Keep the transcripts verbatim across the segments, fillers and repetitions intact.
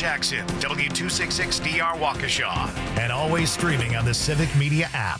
Jackson, W two sixty-six D R Waukesha, and always streaming on the Civic Media app.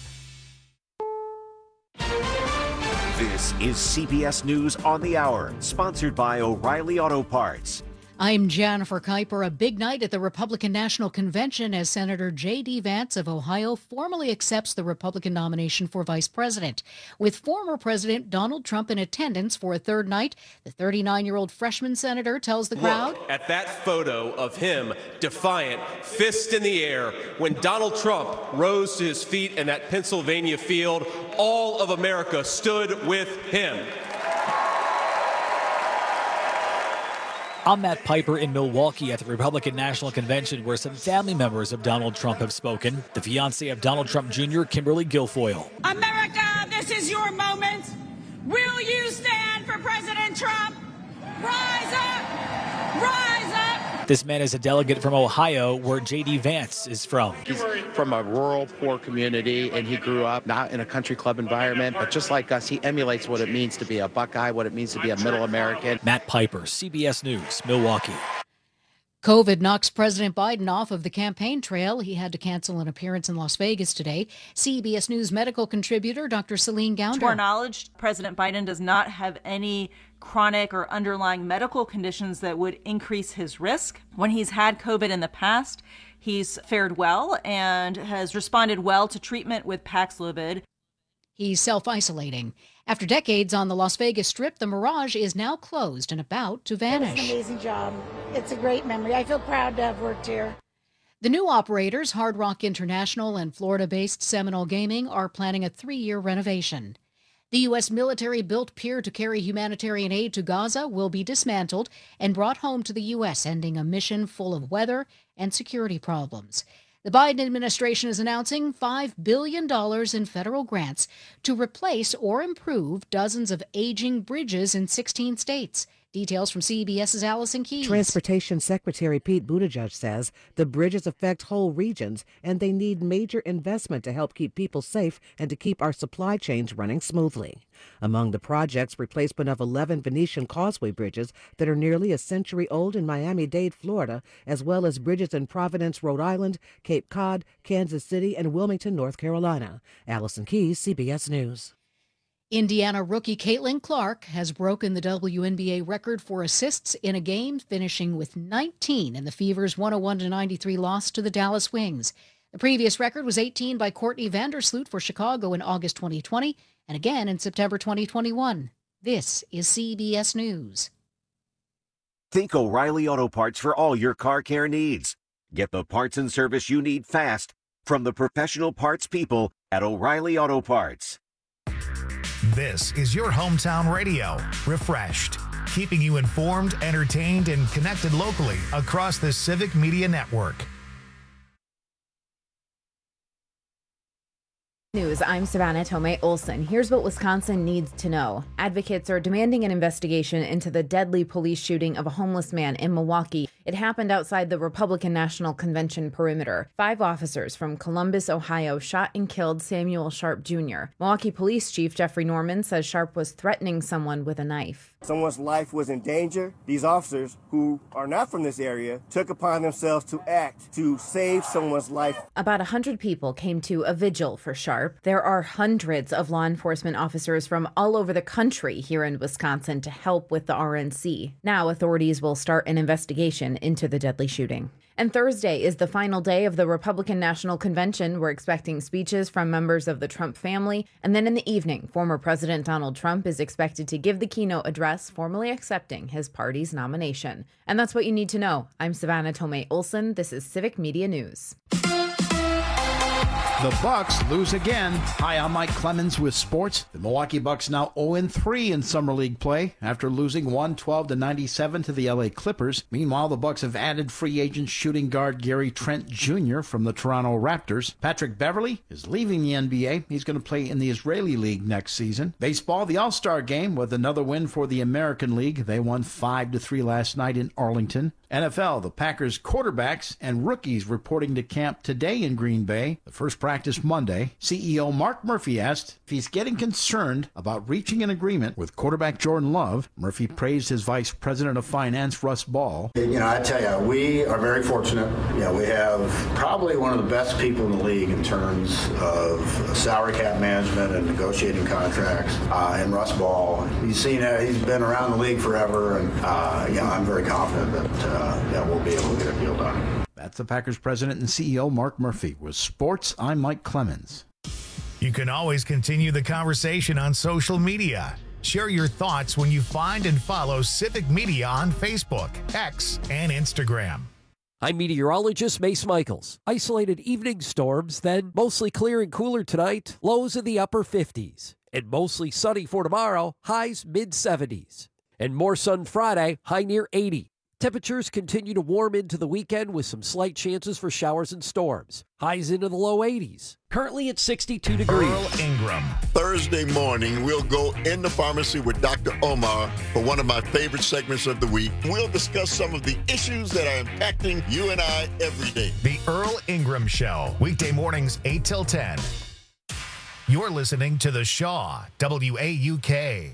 This is C B S News on the Hour, sponsored by O'Reilly Auto Parts. I'm Jennifer Kuiper. A big night at the Republican National Convention as Senator J D. Vance of Ohio formally accepts the Republican nomination for vice president. With former President Donald Trump in attendance for a third night, the thirty-nine-year-old freshman senator tells the crowd, "Look at that photo of him, defiant, fist in the air. When Donald Trump rose to his feet in that Pennsylvania field, all of America stood with him." I'm Matt Piper in Milwaukee at the Republican National Convention, where some family members of Donald Trump have spoken. The fiancée of Donald Trump Junior, Kimberly Guilfoyle. America, this is your moment. Will you stand for President Trump? Rise up! Rise up! This man is a delegate from Ohio, where J D. Vance is from. He's from a rural, poor community, and he grew up not in a country club environment, but just like us, he emulates what it means to be a Buckeye, what it means to be a middle American. Matt Piper, C B S News, Milwaukee. COVID knocks President Biden off of the campaign trail. He had to cancel an appearance in Las Vegas today. C B S News medical contributor Doctor Celine Gounder. To our knowledge, President Biden does not have any chronic or underlying medical conditions that would increase his risk. When he's had COVID in the past, he's fared well and has responded well to treatment with Paxlovid. He's self-isolating. After decades on the Las Vegas Strip, the Mirage is now closed and about to vanish. It's an amazing job. It's a great memory. I feel proud to have worked here. The new operators, Hard Rock International and Florida-based Seminole Gaming, are planning a three-year renovation. The U S military-built pier to carry humanitarian aid to Gaza will be dismantled and brought home to the U S, ending a mission full of weather and security problems. The Biden administration is announcing five billion dollars in federal grants to replace or improve dozens of aging bridges in sixteen states. Details from CBS's Allison Keyes. Transportation Secretary Pete Buttigieg says the bridges affect whole regions and they need major investment to help keep people safe and to keep our supply chains running smoothly. Among the projects, replacement of eleven Venetian Causeway bridges that are nearly a century old in Miami-Dade, Florida, as well as bridges in Providence, Rhode Island, Cape Cod, Kansas City, and Wilmington, North Carolina. Allison Keyes, C B S News. Indiana rookie Caitlin Clark has broken the W N B A record for assists in a game, finishing with nineteen in the Fever's one oh one to ninety-three loss to the Dallas Wings. The previous record was eighteen by Courtney Vandersloot for Chicago in August twenty twenty and again in September twenty twenty-one. This is C B S News. Think O'Reilly Auto Parts for all your car care needs. Get the parts and service you need fast from the professional parts people at O'Reilly Auto Parts. This is your hometown radio, Refreshed, keeping you informed, entertained, and connected locally across the Civic Media Network. News. I'm Savannah Tomei Olson. Here's what Wisconsin needs to know. Advocates are demanding an investigation into the deadly police shooting of a homeless man in Milwaukee. It happened outside the Republican National Convention perimeter. Five officers from Columbus, Ohio, shot and killed Samuel Sharp Junior Milwaukee Police Chief Jeffrey Norman says Sharp was threatening someone with a knife. Someone's life was in danger. These officers, who are not from this area, took upon themselves to act to save someone's life. About one hundred people came to a vigil for Sharp. There are hundreds of law enforcement officers from all over the country here in Wisconsin to help with the R N C. Now authorities will start an investigation into the deadly shooting. And Thursday is the final day of the Republican National Convention. We're expecting speeches from members of the Trump family. And then in the evening, former President Donald Trump is expected to give the keynote address, formally accepting his party's nomination. And that's what you need to know. I'm Savannah Tomei Olson. This is Civic Media News. The Bucks lose again. Hi, I'm Mike Clemens with sports. The Milwaukee Bucks now oh and three in Summer League play after losing one twelve to ninety-seven to the L A Clippers. Meanwhile, the Bucks have added free agent shooting guard Gary Trent Junior from the Toronto Raptors. Patrick Beverley is leaving the N B A. He's going to play in the Israeli League next season. Baseball, the All-Star Game with another win for the American League. They won five to three last night in Arlington. N F L, the Packers quarterbacks and rookies reporting to camp today in Green Bay. The first practice practice Monday. C E O Mark Murphy asked if he's getting concerned about reaching an agreement with quarterback Jordan Love. Murphy praised his vice president of finance, Russ Ball. You know, I tell you, we are very fortunate. You know, we have probably one of the best people in the league in terms of salary cap management and negotiating contracts. Uh, and Russ Ball, he's seen it. He's been around the league forever, and uh, you know, I'm very confident that uh, yeah, we'll be able to get a deal done. That's the Packers president and C E O Mark Murphy. With sports, I'm Mike Clemens. You can always continue the conversation on social media. Share your thoughts when you find and follow Civic Media on Facebook, X, and Instagram. I'm meteorologist Mace Michaels. Isolated evening storms, then mostly clear and cooler tonight, lows in the upper fifties. And mostly sunny for tomorrow, highs mid seventies. And more sun Friday, high near eighty. Temperatures continue to warm into the weekend with some slight chances for showers and storms. Highs into the low eighties. Currently at sixty-two degrees. Earl Ingram. Thursday morning, we'll go in the pharmacy with Doctor Omar for one of my favorite segments of the week. We'll discuss some of the issues that are impacting you and I every day. The Earl Ingram Show, weekday mornings eight till ten. You're listening to The Shaw, W A U K.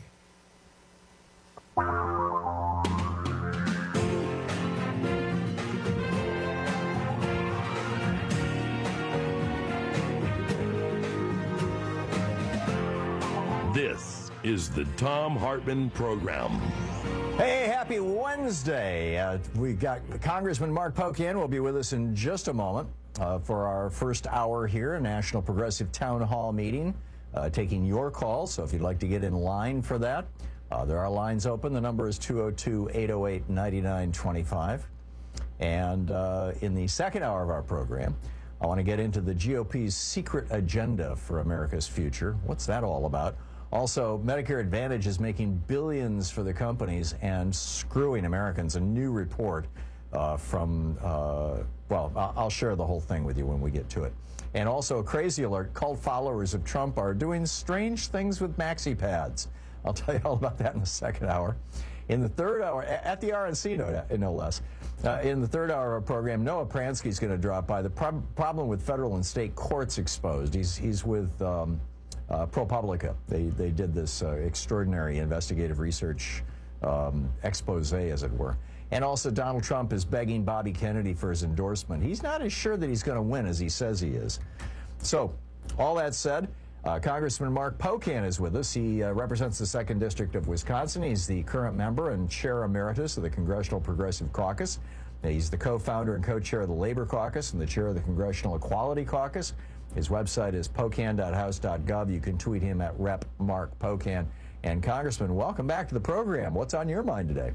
This is the Thom Hartmann Program. Hey, happy Wednesday. Uh, we got Congressman Mark Pocan will be with us in just a moment uh, for our first hour here, a National Progressive Town Hall meeting, uh, taking your calls. So if you'd like to get in line for that, uh, there are lines open. The number is two oh two, eight oh eight, nine nine two five. And uh, in the second hour of our program, I want to get into the G O P's secret agenda for America's future. What's that all about? Also, Medicare Advantage is making billions for the companies and screwing Americans. A new report uh, from, uh, well, I'll share the whole thing with you when we get to it. And also, a crazy alert, cult followers of Trump are doing strange things with maxi pads. I'll tell you all about that in the second hour. In the third hour, at the R N C, no, no less. Uh, in the third hour of our program, Noah Pransky is going to drop by. The prob- problem with federal and state courts exposed. He's, he's with... Um, Uh, ProPublica. They they did this uh, extraordinary investigative research um, expose, as it were. And also, Donald Trump is begging Bobby Kennedy for his endorsement. He's not as sure that he's going to win as he says he is. So, all that said, uh, Congressman Mark Pocan is with us. He uh, represents the second District of Wisconsin. He's the current member and chair emeritus of the Congressional Progressive Caucus. He's the co-founder and co-chair of the Labor Caucus and the chair of the Congressional Equality Caucus. His website is pocan dot house dot gov. You can tweet him at Rep Mark Pocan. And Congressman, welcome back to the program. What's on your mind today?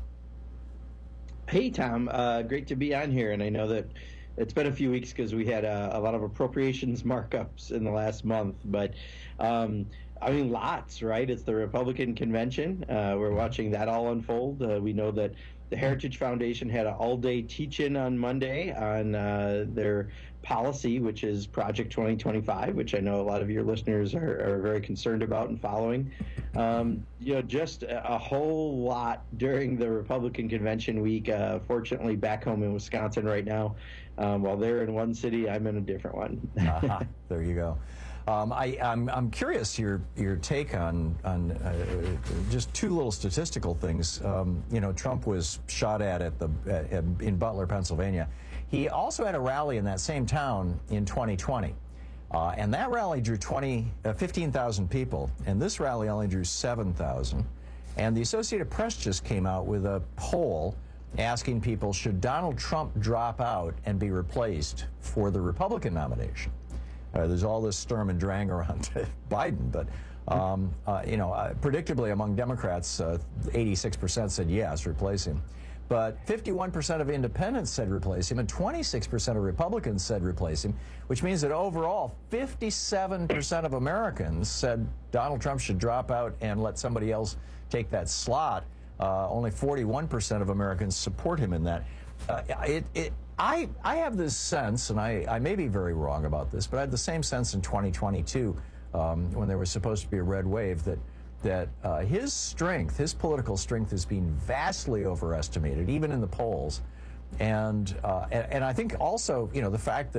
Hey, Tom. Uh, great to be on here. And I know that it's been a few weeks because we had a, a lot of appropriations markups in the last month. But, um, I mean, lots, right? It's the Republican convention. Uh, we're watching that all unfold. Uh, we know that the Heritage Foundation had an all-day teach-in on Monday on uh, their policy, which is Project twenty twenty-five, which I know a lot of your listeners are, are very concerned about and following. Um, you know, just a, a whole lot during the Republican convention week. Uh, fortunately, back home in Wisconsin right now, um, while they're in one city, I'm in a different one. uh-huh. There you go. Um, I, I'm, I'm curious your your take on on uh, just two little statistical things. Um, you know, Trump was shot at at the at, at, in Butler, Pennsylvania. He also had a rally in that same town in twenty twenty, uh, and that rally drew twenty, uh, fifteen thousand people, and this rally only drew seven thousand. And the Associated Press just came out with a poll asking people, should Donald Trump drop out and be replaced for the Republican nomination? Uh, there's all this sturm and drang around Biden, but, um, uh, you know, uh, predictably among Democrats, uh, eighty-six percent said yes, replace him. But fifty-one percent of independents said replace him, and twenty-six percent of Republicans said replace him, which means that overall, fifty-seven percent of Americans said Donald Trump should drop out and let somebody else take that slot. Uh, only forty-one percent of Americans support him in that. Uh, it, it, I, I have this sense, and I, I may be very wrong about this, but I had the same sense in twenty twenty-two um, when there was supposed to be a red wave that that uh, his strength, his political strength is being vastly overestimated, even in the polls. And, uh, and, and I think also, you know, the fact that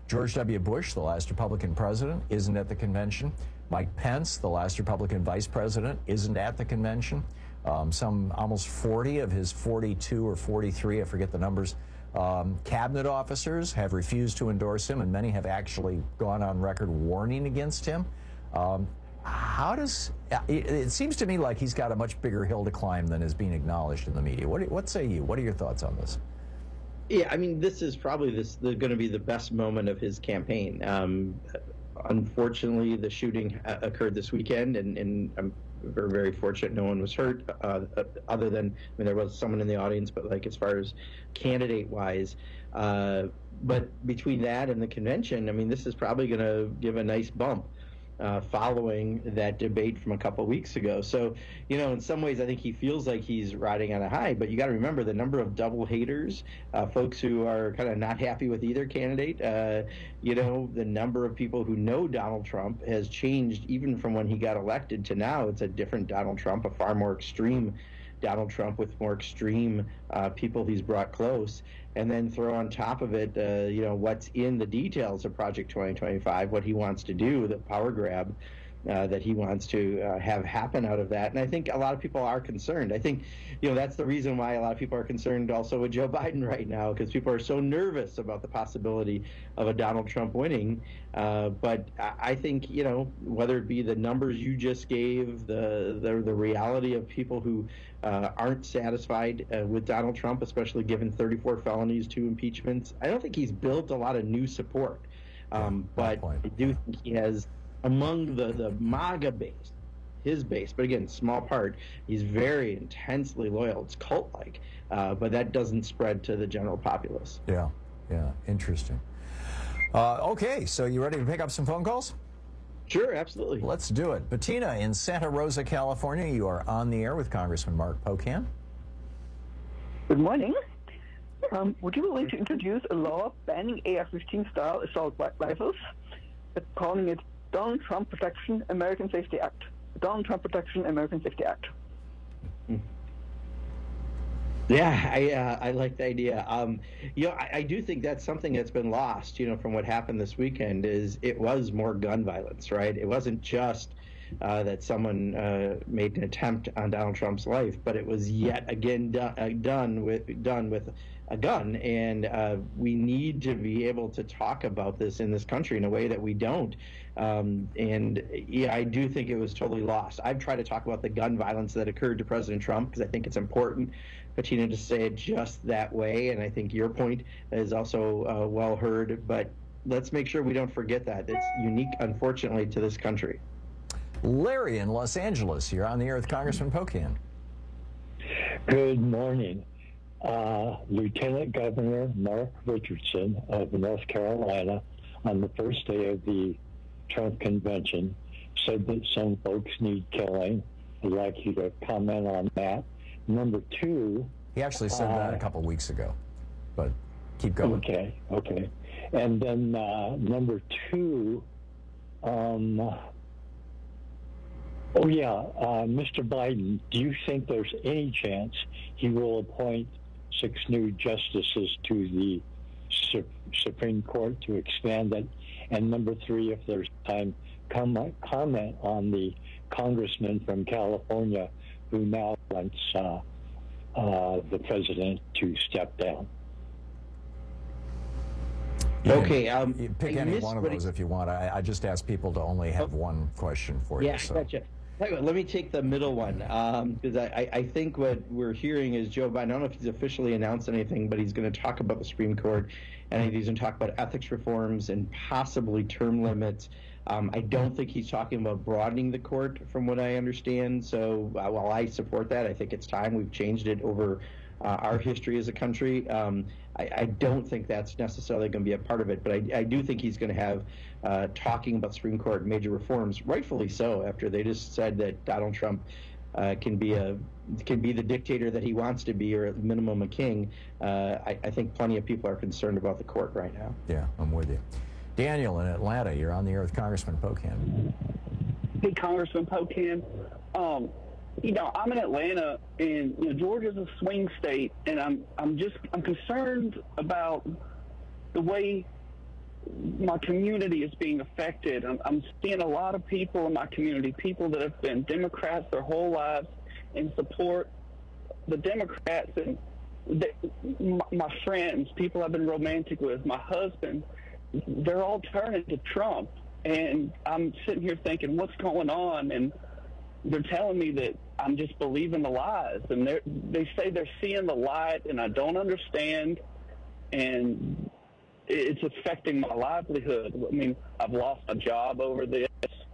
George W. Bush, the last Republican president, isn't at the convention. Mike Pence, the last Republican vice president, isn't at the convention. Um, some almost forty of his forty-two or forty-three, I forget the numbers, um, cabinet officers have refused to endorse him, and many have actually gone on record warning against him. Um, how does, it, it seems to me like he's got a much bigger hill to climb than is being acknowledged in the media. What, do, what say you? What are your thoughts on this? Yeah, I mean, this is probably this going to be the best moment of his campaign. Um, unfortunately, the shooting uh, occurred this weekend, and, and I'm very, very fortunate no one was hurt, uh, other than, I mean, there was someone in the audience, but like as far as candidate-wise. Uh, but between that and the convention, I mean, this is probably going to give a nice bump. Uh, following that debate from a couple weeks ago. So, you know, in some ways, I think he feels like he's riding on a high, but you got to remember the number of double haters, uh, folks who are kind of not happy with either candidate. Uh, you know, the number of people who know Donald Trump has changed even from when he got elected to now. It's a different Donald Trump, a far more extreme Donald Trump with more extreme uh, people he's brought close. And then throw on top of it, uh, you know, what's in the details of Project twenty twenty-five, what he wants to do, the power grab uh, that he wants to uh, have happen out of that. And I think a lot of people are concerned. I think, you know, that's the reason why a lot of people are concerned also with Joe Biden right now, because people are so nervous about the possibility of a Donald Trump winning. Uh, but I think, you know, whether it be the numbers you just gave, the the, the reality of people who uh, aren't satisfied uh, with Donald Trump, especially given thirty-four felonies, two impeachments, I don't think he's built a lot of new support. Um, but I do think he has, among the, the MAGA base, his base, but again, small part, he's very intensely loyal. It's cult-like, uh, but that doesn't spread to the general populace. Yeah, yeah, interesting. Uh, okay, so you ready to pick up some phone calls? Sure, absolutely. Let's do it. Bettina in Santa Rosa, California, you are on the air with Congressman Mark Pocan. Good morning. Um, would you be willing to introduce a law banning A R fifteen style assault rifles, calling it Donald Trump Protection American Safety Act? Donald Trump Protection American Safety Act. Yeah, I uh, I like the idea. Um, you know, I, I do think that's something that's been lost. You know, from what happened this weekend, is it was more gun violence, right? It wasn't just uh, that someone uh, made an attempt on Donald Trump's life, but it was yet again do- uh, done with done with a gun. And uh, we need to be able to talk about this in this country in a way that we don't. Um, and yeah, I do think it was totally lost. I've tried to talk about the gun violence that occurred to President Trump because I think it's important, Bettina, to say it just that way. And I think your point is also uh, well heard. But let's make sure we don't forget that. It's unique, unfortunately, to this country. Larry in Los Angeles, you're on the air with Congressman Pocan. Good morning. Uh, Lieutenant Governor Mark Richardson of North Carolina, on the first day of the Trump convention, said that some folks need killing. I'd like you to comment on that. Number two... He actually said uh, that a couple weeks ago, but keep going. Okay, okay. And then uh, number two, um, oh yeah, uh, Mister Biden, do you think there's any chance he will appoint six new justices to the Su- Supreme Court to expand it? And number three, if there's time, com- comment on the congressman from California who now wants uh, uh, the president to step down. You okay, can, um, you pick any one of those he... if you want. I, I just ask people to only have oh. one question for yeah, you. So. Gotcha. Let me take the middle one, because um, I, I think what we're hearing is Joe Biden, I don't know if he's officially announced anything, but he's going to talk about the Supreme Court, and I think he's going to talk about ethics reforms and possibly term limits. Um, I don't think he's talking about broadening the court, from what I understand. So uh, while I support that, I think it's time. We've changed it over uh, our history as a country. Um, I, I don't think that's necessarily going to be a part of it, but I, I do think he's going to have uh, talking about Supreme Court major reforms, rightfully so, after they just said that Donald Trump uh, can be a can be the dictator that he wants to be, or at minimum a king. Uh, I, I think plenty of people are concerned about the court right now. Yeah, I'm with you. Daniel in Atlanta, you're on the air with Congressman Pocan. Hey, Congressman Pocan. Um, you know, I'm in Atlanta, and you know, Georgia's a swing state, and I'm I'm just I'm concerned about the way my community is being affected. I'm, I'm seeing a lot of people in my community, people that have been Democrats their whole lives and support the Democrats, and they, my, my friends, people I've been romantic with, my husband, they're all turning to Trump. And I'm sitting here thinking, what's going on? And they're telling me that I'm just believing the lies. And they they say they're seeing the light, and I don't understand. And it's affecting my livelihood. I mean, I've lost my job over this,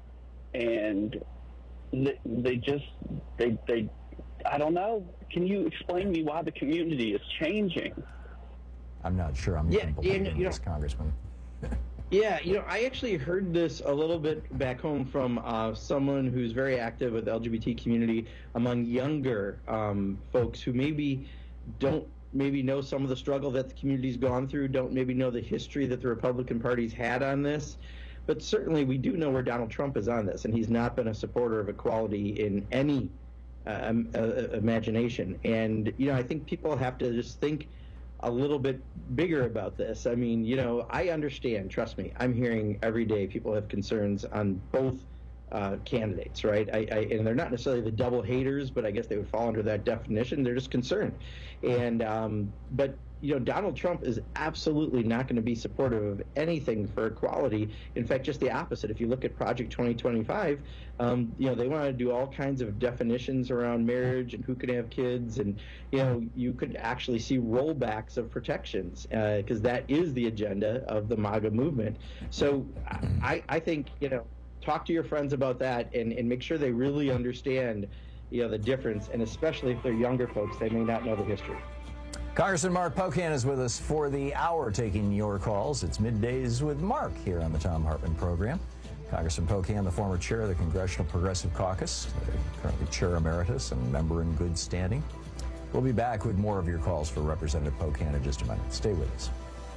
and they, they just, they, they, I don't know. Can you explain to me why the community is changing? I'm not sure I'm Yeah, even believing and, you this, Congressman. Yeah, you know, I actually heard this a little bit back home from uh, someone who's very active with the L G B T community among younger um, folks who maybe don't maybe know some of the struggle that the community's gone through, don't maybe know the history that the Republican Party's had on this. But certainly we do know where Donald Trump is on this, and he's not been a supporter of equality in any uh, um, uh, imagination. And, you know, I think people have to just think a little bit bigger about this. I mean, you know, I understand, trust me, I'm hearing every day people have concerns on both uh, candidates, right? I, I, and they're not necessarily the double haters, but I guess they would fall under that definition. They're just concerned. And, um, but, you know, Donald Trump is absolutely not going to be supportive of anything for equality. In fact, just the opposite. If you look at Project twenty twenty-five, um, you know, they want to do all kinds of definitions around marriage and who can have kids. And, you know, you could actually see rollbacks of protections because uh, that is the agenda of the MAGA movement. So I, I think, you know, talk to your friends about that and, and make sure they really understand, you know, the difference. And especially if they're younger folks, they may not know the history. Congressman Mark Pocan is with us for the hour taking your calls. It's Middays with Mark here on the Thom Hartmann program. Congressman Pocan, the former chair of the Congressional Progressive Caucus, currently chair emeritus and member in good standing. We'll be back with more of your calls for Representative Pocan in just a minute. Stay with us.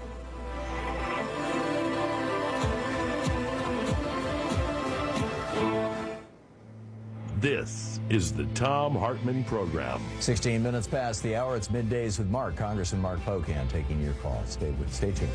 This is the Thom Hartmann program. sixteen minutes past the hour. It's Middays with Mark. Congressman Mark Pocan taking your calls. Stay with, stay tuned.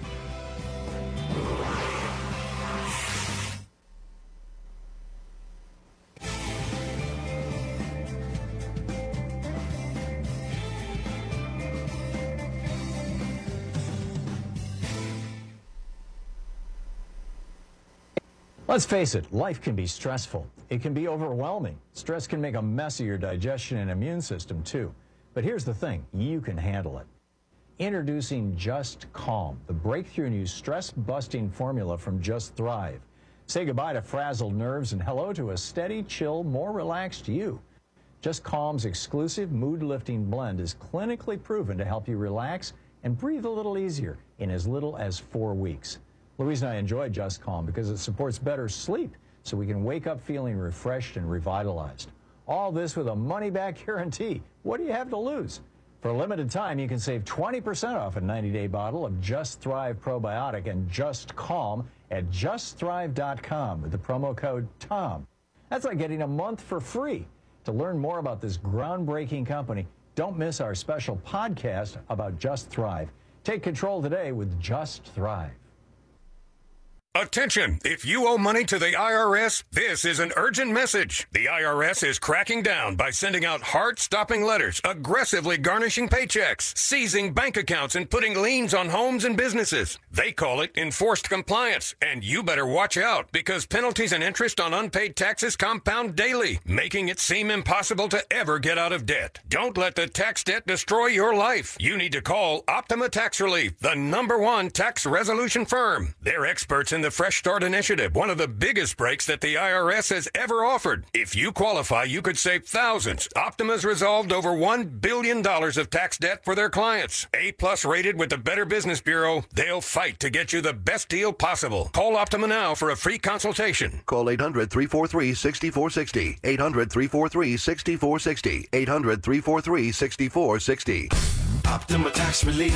Let's face it, life can be stressful. It can be overwhelming. Stress can make a mess of your digestion and immune system, too. But here's the thing, you can handle it. Introducing Just Calm, the breakthrough new stress-busting formula from Just Thrive. Say goodbye to frazzled nerves and hello to a steady, chill, more relaxed you. Just Calm's exclusive mood-lifting blend is clinically proven to help you relax and breathe a little easier in as little as four weeks. Louise and I enjoy Just Calm because it supports better sleep, so we can wake up feeling refreshed and revitalized. All this with a money-back guarantee. What do you have to lose? For a limited time, you can save twenty percent off a ninety-day bottle of Just Thrive Probiotic and Just Calm at just thrive dot com with the promo code TOM. That's like getting a month for free. To learn more about this groundbreaking company, don't miss our special podcast about Just Thrive. Take control today with Just Thrive. Attention! If you owe money to the I R S, this is an urgent message. The I R S is cracking down by sending out heart-stopping letters, aggressively garnishing paychecks, seizing bank accounts, and putting liens on homes and businesses. They call it enforced compliance, and you better watch out because penalties and interest on unpaid taxes compound daily, making it seem impossible to ever get out of debt. Don't let the tax debt destroy your life. You need to call Optima Tax Relief, the number one tax resolution firm. They're experts in the Fresh Start Initiative, one of the biggest breaks that the I R S has ever offered. If you qualify, you could save thousands. Optima's resolved over one billion dollars of tax debt for their clients. A-plus rated with the Better Business Bureau, they'll fight to get you the best deal possible. Call Optima now for a free consultation. Call eight hundred, three four three, six four six zero. eight hundred, three four three, six four six zero. eight hundred, three four three, six four six zero. Optima Tax Relief.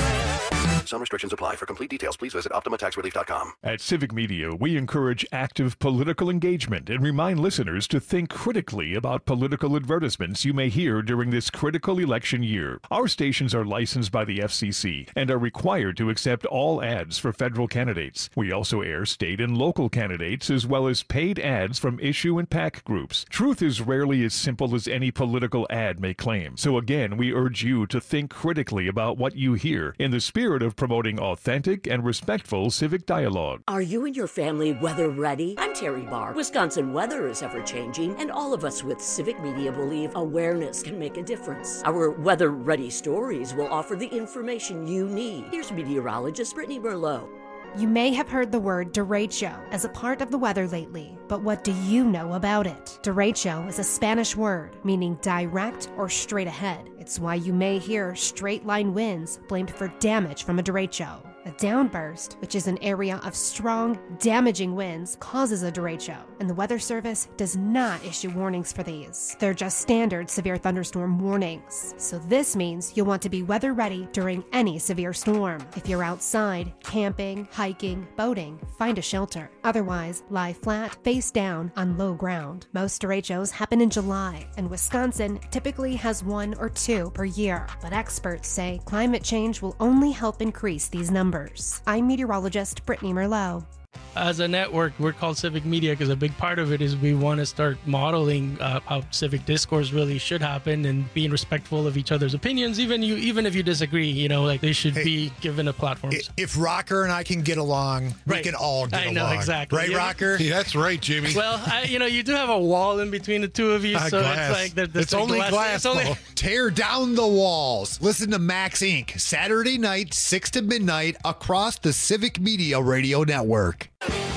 Some restrictions apply. For complete details, please visit optima tax relief dot com. At Civic Media, we encourage active political engagement and remind listeners to think critically about political advertisements you may hear during this critical election year. Our stations are licensed by the F C C and are required to accept all ads for federal candidates. We also air state and local candidates as well as paid ads from issue and PAC groups. Truth is rarely as simple as any political ad may claim. So again, we urge you to think critically about what you hear in the spirit of promoting authentic and respectful civic dialogue. Are you and your family weather ready? I'm Terry Barr. Wisconsin weather is ever changing, and all of us with Civic Media believe awareness can make a difference. Our weather ready stories will offer the information you need. Here's meteorologist Brittany Merlot. You may have heard the word derecho as a part of the weather lately, but what do you know about it? Derecho is a Spanish word meaning direct or straight ahead. It's why you may hear straight line winds blamed for damage from a derecho. A downburst, which is an area of strong, damaging winds, causes a derecho, and the Weather Service does not issue warnings for these. They're just standard severe thunderstorm warnings. So this means you'll want to be weather ready during any severe storm. If you're outside, camping, hiking, boating, find a shelter. Otherwise, lie flat, face down, on low ground. Most derechos happen in July, and Wisconsin typically has one or two per year. But experts say climate change will only help increase these numbers. I'm meteorologist Brittany Merlot. As a network, we're called Civic Media because a big part of it is we want to start modeling uh, how civic discourse really should happen and being respectful of each other's opinions. Even you, even if you disagree, you know, like they should hey, be given a platform. If Rocker and I can get along, right. we can all get along. I know, along. exactly. Right, yeah. Rocker? Yeah, that's right, Jimmy. Well, I, you know, you do have a wall in between the two of you, uh, so glass. it's like the, the it's only glass. glass it's only... Tear down the walls. Listen to Max Incorporated. Saturday night, six to midnight, across the Civic Media Radio Network.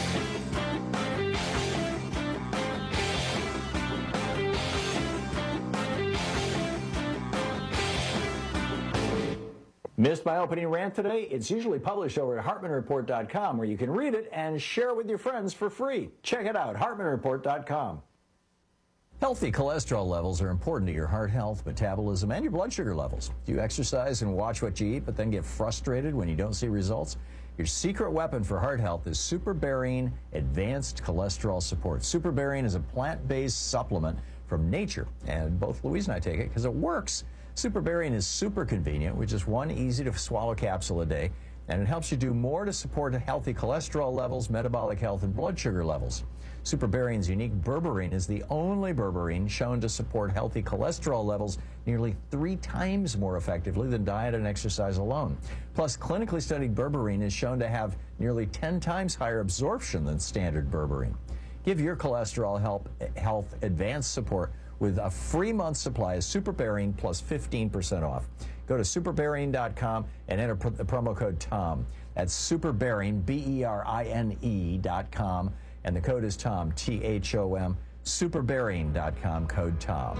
Missed my opening rant today? It's usually published over at hartman report dot com, where you can read it and share it with your friends for free. Check it out, hartman report dot com. Healthy cholesterol levels are important to your heart health, metabolism, and your blood sugar levels. Do you exercise and watch what you eat, but then get frustrated when you don't see results? Your secret weapon for heart health is SuperBarian Advanced Cholesterol Support. SuperBarian is a plant-based supplement from nature, and both Louise and I take it because it works. SuperBarian is super convenient with just one easy-to-swallow capsule a day, and it helps you do more to support healthy cholesterol levels, metabolic health, and blood sugar levels. SuperBarian's unique berberine is the only berberine shown to support healthy cholesterol levels nearly three times more effectively than diet and exercise alone. Plus, clinically studied berberine is shown to have nearly ten times higher absorption than standard berberine. Give your cholesterol help, health advanced support with a free month supply of SuperBarian plus fifteen percent off. Go to super barian dot com and enter pr- the promo code TOM. That's SuperBarian, B E R I N E dot com, and the code is TOM, T H O M, super barian dot com, code TOM.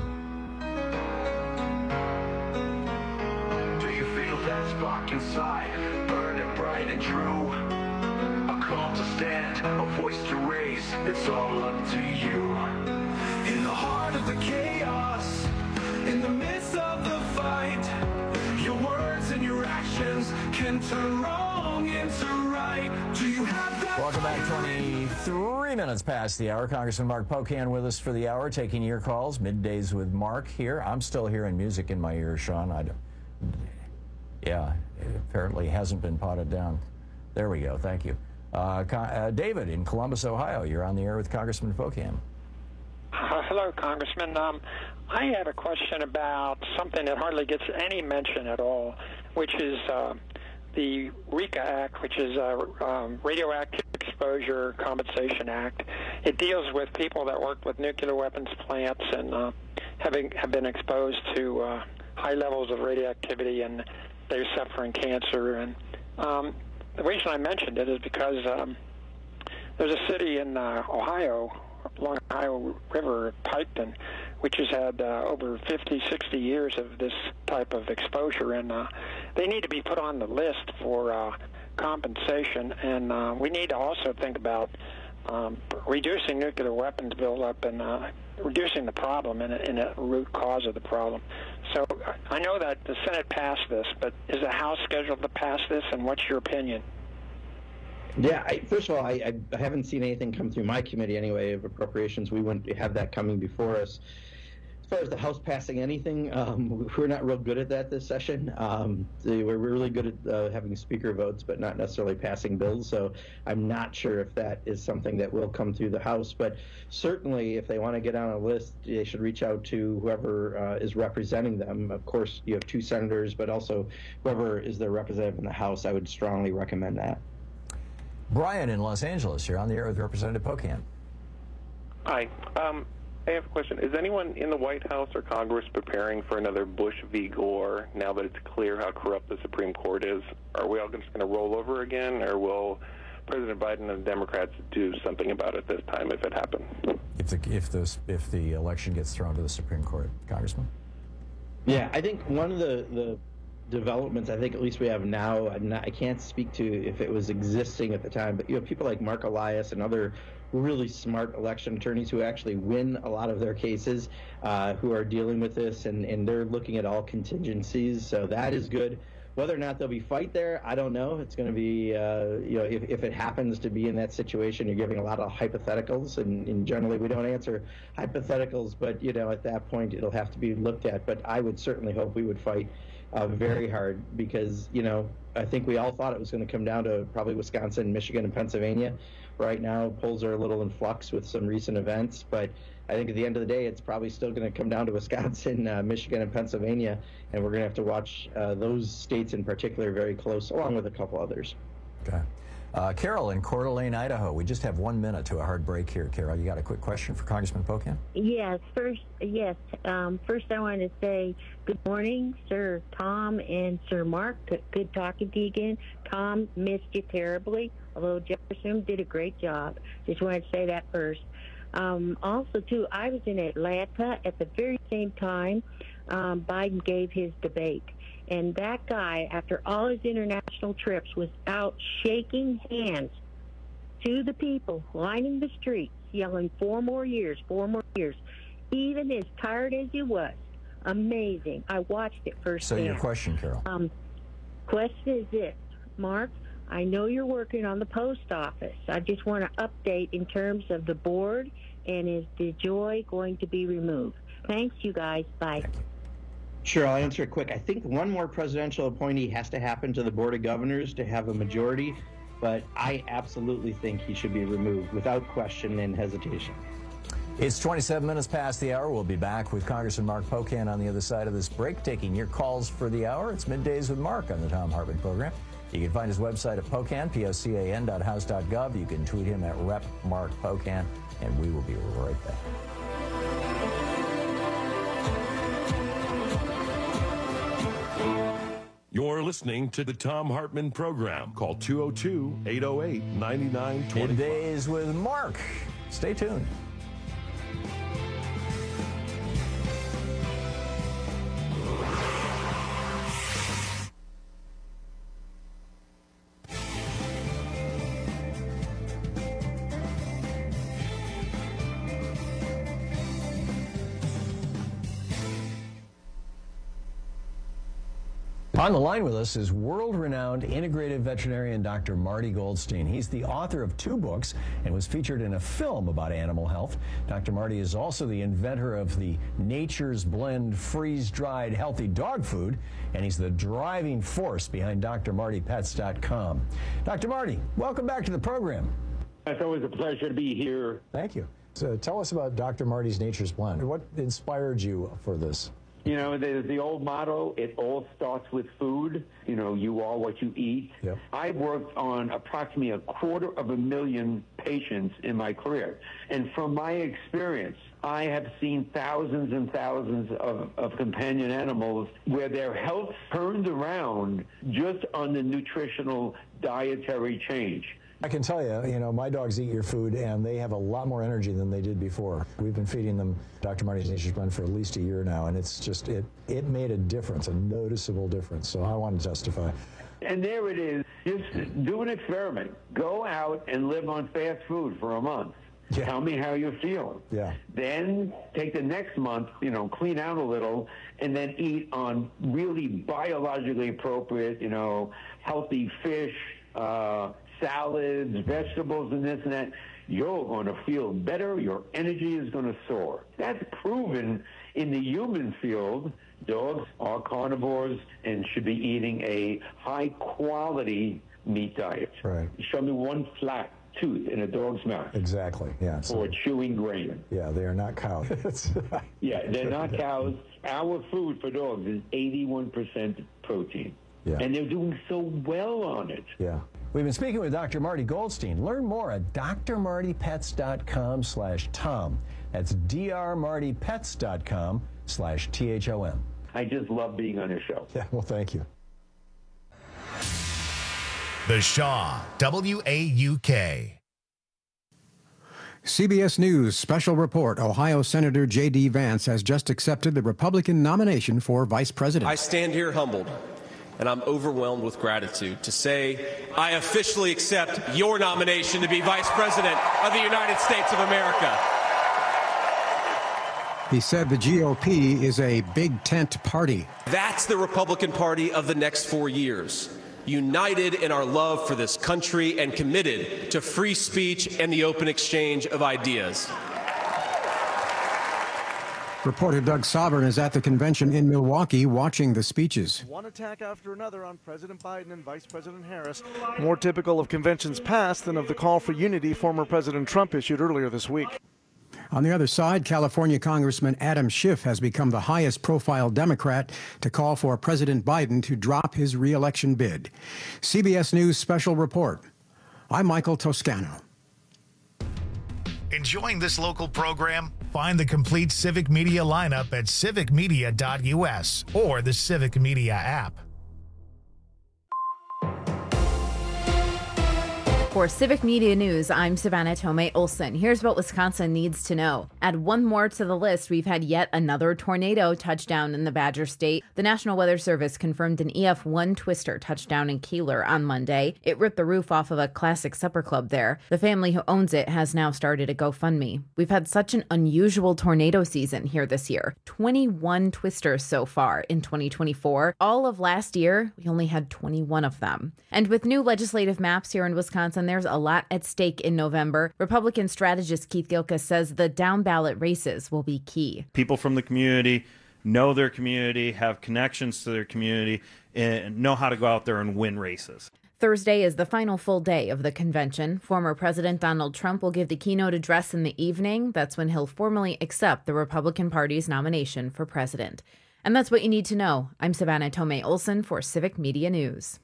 Do you feel that spark inside, burning bright and true? A call to stand, a voice to raise, it's all up to you. In the heart of the chaos, in the midst of the fight, your words and your actions can turn wrong into right. Do you have that? Welcome back. twenty-three minutes past the hour. Congressman Mark Pocan with us for the hour, taking your calls. Middays with Mark here. I'm still hearing music in my ears, Sean. I don't, yeah, it apparently hasn't been potted down. There we go. Thank you. Uh, uh, David in Columbus, Ohio. You're on the air with Congressman Pocan. Uh, hello, Congressman. Um, I had a question about something that hardly gets any mention at all, which is uh, the RECA Act, which is a um, Radioactive Exposure Compensation Act. It deals with people that work with nuclear weapons plants and uh, having have been exposed to uh, high levels of radioactivity, and they're suffering cancer. And um, the reason I mentioned it is because um, there's a city in uh, Ohio, along the Ohio River, Piketon, which has had uh, over fifty, sixty years of this type of exposure, and uh, they need to be put on the list for uh, compensation. And uh, we need to also think about um, reducing nuclear weapons buildup and uh, reducing the problem and a, in a root cause of the problem. So I know that the Senate passed this, but is the House scheduled to pass this, and what's your opinion? Yeah, I, first of all, I, I haven't seen anything come through my committee anyway of appropriations. We wouldn't have that coming before us. As far as the House passing anything, um, we're not real good at that this session. Um, we're really good at uh, having speaker votes, but not necessarily passing bills. So I'm not sure if that is something that will come through the House. But certainly, if they want to get on a list, they should reach out to whoever uh, is representing them. Of course, you have two senators, but also whoever is their representative in the House. I would strongly recommend that. Brian in Los Angeles, you're on the air with Representative Pocan. Hi. Um, I have a question. Is anyone in the White House or Congress preparing for another Bush v. Gore now that it's clear how corrupt the Supreme Court is? Are we all just going to roll over again, or will President Biden and the Democrats do something about it this time if it happens? If the, if, the, if the election gets thrown to the Supreme Court, Congressman? Yeah, I think one of the, the developments I think at least we have now, I'm not, I can't speak to if it was existing at the time, but you have people like Mark Elias and other really smart election attorneys who actually win a lot of their cases, uh, who are dealing with this, and, and they're looking at all contingencies, so that is good. Whether or not there'll be fight there, I don't know. It's going to be, uh, you know, if, if it happens to be in that situation, you're giving a lot of hypotheticals, and, and generally we don't answer hypotheticals, but, you know, at that point it'll have to be looked at. But I would certainly hope we would fight uh, very hard because, you know, I think we all thought it was going to come down to probably Wisconsin, Michigan, and Pennsylvania. Right now, polls are a little in flux with some recent events, but I think at the end of the day, it's probably still going to come down to Wisconsin, uh, Michigan, and Pennsylvania, and we're going to have to watch uh, those states in particular very close, along with a couple others. Okay. Uh, Carol in Coeur d'Alene, Idaho. We just have one minute to a hard break here. Carol, you got a quick question for Congressman Pocan? Yes. First, yes. Um, first, I want to say good morning, Sir Tom and Sir Mark. Good, good talking to you again. Tom, missed you terribly, although Jefferson did a great job. Just wanted to say that first. Um, also, too, I was in Atlanta at the very same time um, Biden gave his debate. And that guy, after all his international trips, was out shaking hands to the people lining the streets, yelling, four more years, four more years, even as tired as he was. Amazing. I watched it firsthand. So your question, Carol. Um, question is this, Mark. I know you're working on the post office. I just want to update in terms of the board, and is DeJoy going to be removed? Thanks, you guys. Bye. Thank you. Sure, I'll answer it quick. I think one more presidential appointee has to happen to the Board of Governors to have a majority, but I absolutely think he should be removed without question and hesitation. It's twenty-seven minutes past the hour. We'll be back with Congressman Mark Pocan on the other side of this break, taking your calls for the hour. It's Middays with Mark on the Thom Hartmann program. You can find his website at Pocan, P O C A N dot house dot gov. You can tweet him at Rep Mark Pocan, and we will be right back. You're listening to the Thom Hartmann program. Call two oh two, eight oh eight, nine nine two five. Middays with Mark. Stay tuned. On the line with us is world-renowned integrative veterinarian Doctor Marty Goldstein. He's the author of two books and was featured in a film about animal health. Doctor Marty is also the inventor of the Nature's Blend freeze-dried healthy dog food, and he's the driving force behind D R Marty Pets dot com. Doctor Marty, welcome back to the program. It's always a pleasure to be here. Thank you. So tell us about Doctor Marty's Nature's Blend. What inspired you for this? You know, the, the old motto, it all starts with food. You know, you are what you eat. Yep. I've worked on approximately a quarter of a million patients in my career. And from my experience, I have seen thousands and thousands of, of companion animals where their health turned around just on the nutritional dietary change. I can tell you, you know, my dogs eat your food, and they have a lot more energy than they did before. We've been feeding them Doctor Marty's Nature's Blend for at least a year now, and it's just, it, it made a difference, a noticeable difference. So I want to testify. And there it is. Just do an experiment. Go out and live on fast food for a month. Yeah. Tell me how you feel. Yeah. Then take the next month, you know, clean out a little, and then eat on really biologically appropriate, you know, healthy fish, uh, salads, vegetables, and this and that. You're going to feel better. Your energy is going to soar. That's proven in the human field. Dogs are carnivores and should be eating a high-quality meat diet. Right. Show me one flat tooth in a dog's mouth. Exactly, yeah. So, or chewing grain. Yeah, they are not cows. Yeah, they're not cows. Our food for dogs is eighty-one percent protein. Yeah. And they're doing so well on it. Yeah. We've been speaking with Doctor Marty Goldstein. Learn more at d r marty pets dot com slash tom. That's d r marty pets dot com slash T H O M. I just love being on your show. Yeah, well, thank you. The Shaw, W A U K. C B S News special report. Ohio Senator J D. Vance has just accepted the Republican nomination for vice president. I stand here humbled, and I'm overwhelmed with gratitude to say I officially accept your nomination to be vice president of the United States of America. He said the G O P is a big tent party. That's the Republican Party of the next four years. United in our love for this country and committed to free speech and the open exchange of ideas. Reporter Doug Sovereign is at the convention in Milwaukee watching the speeches. One attack after another on President Biden and Vice President Harris, more typical of conventions past than of the call for unity former President Trump issued earlier this week. On the other side, California Congressman Adam Schiff has become the highest profile Democrat to call for President Biden to drop his re-election bid. C B S News special report. I'm Michael Toscano. Enjoying this local program? Find the complete Civic Media lineup at civic media dot U S or the Civic Media app. For Civic Media News, I'm Savannah Tomei Olson. Here's what Wisconsin needs to know. Add one more to the list, we've had yet another tornado touchdown in the Badger State. The National Weather Service confirmed an E F one twister touchdown in Keeler on Monday. It ripped the roof off of a classic supper club there. The family who owns it has now started a GoFundMe. We've had such an unusual tornado season here this year. twenty-one twisters so far in twenty twenty-four. All of last year, we only had twenty-one of them. And with new legislative maps here in Wisconsin, there's a lot at stake in November. Republican strategist Keith Gilkes says the down-ballot races will be key. People from the community know their community, have connections to their community, and know how to go out there and win races. Thursday is the final full day of the convention. Former President Donald Trump will give the keynote address in the evening. That's when he'll formally accept the Republican Party's nomination for president. And that's what you need to know. I'm Savannah Tomei Olson for Civic Media News.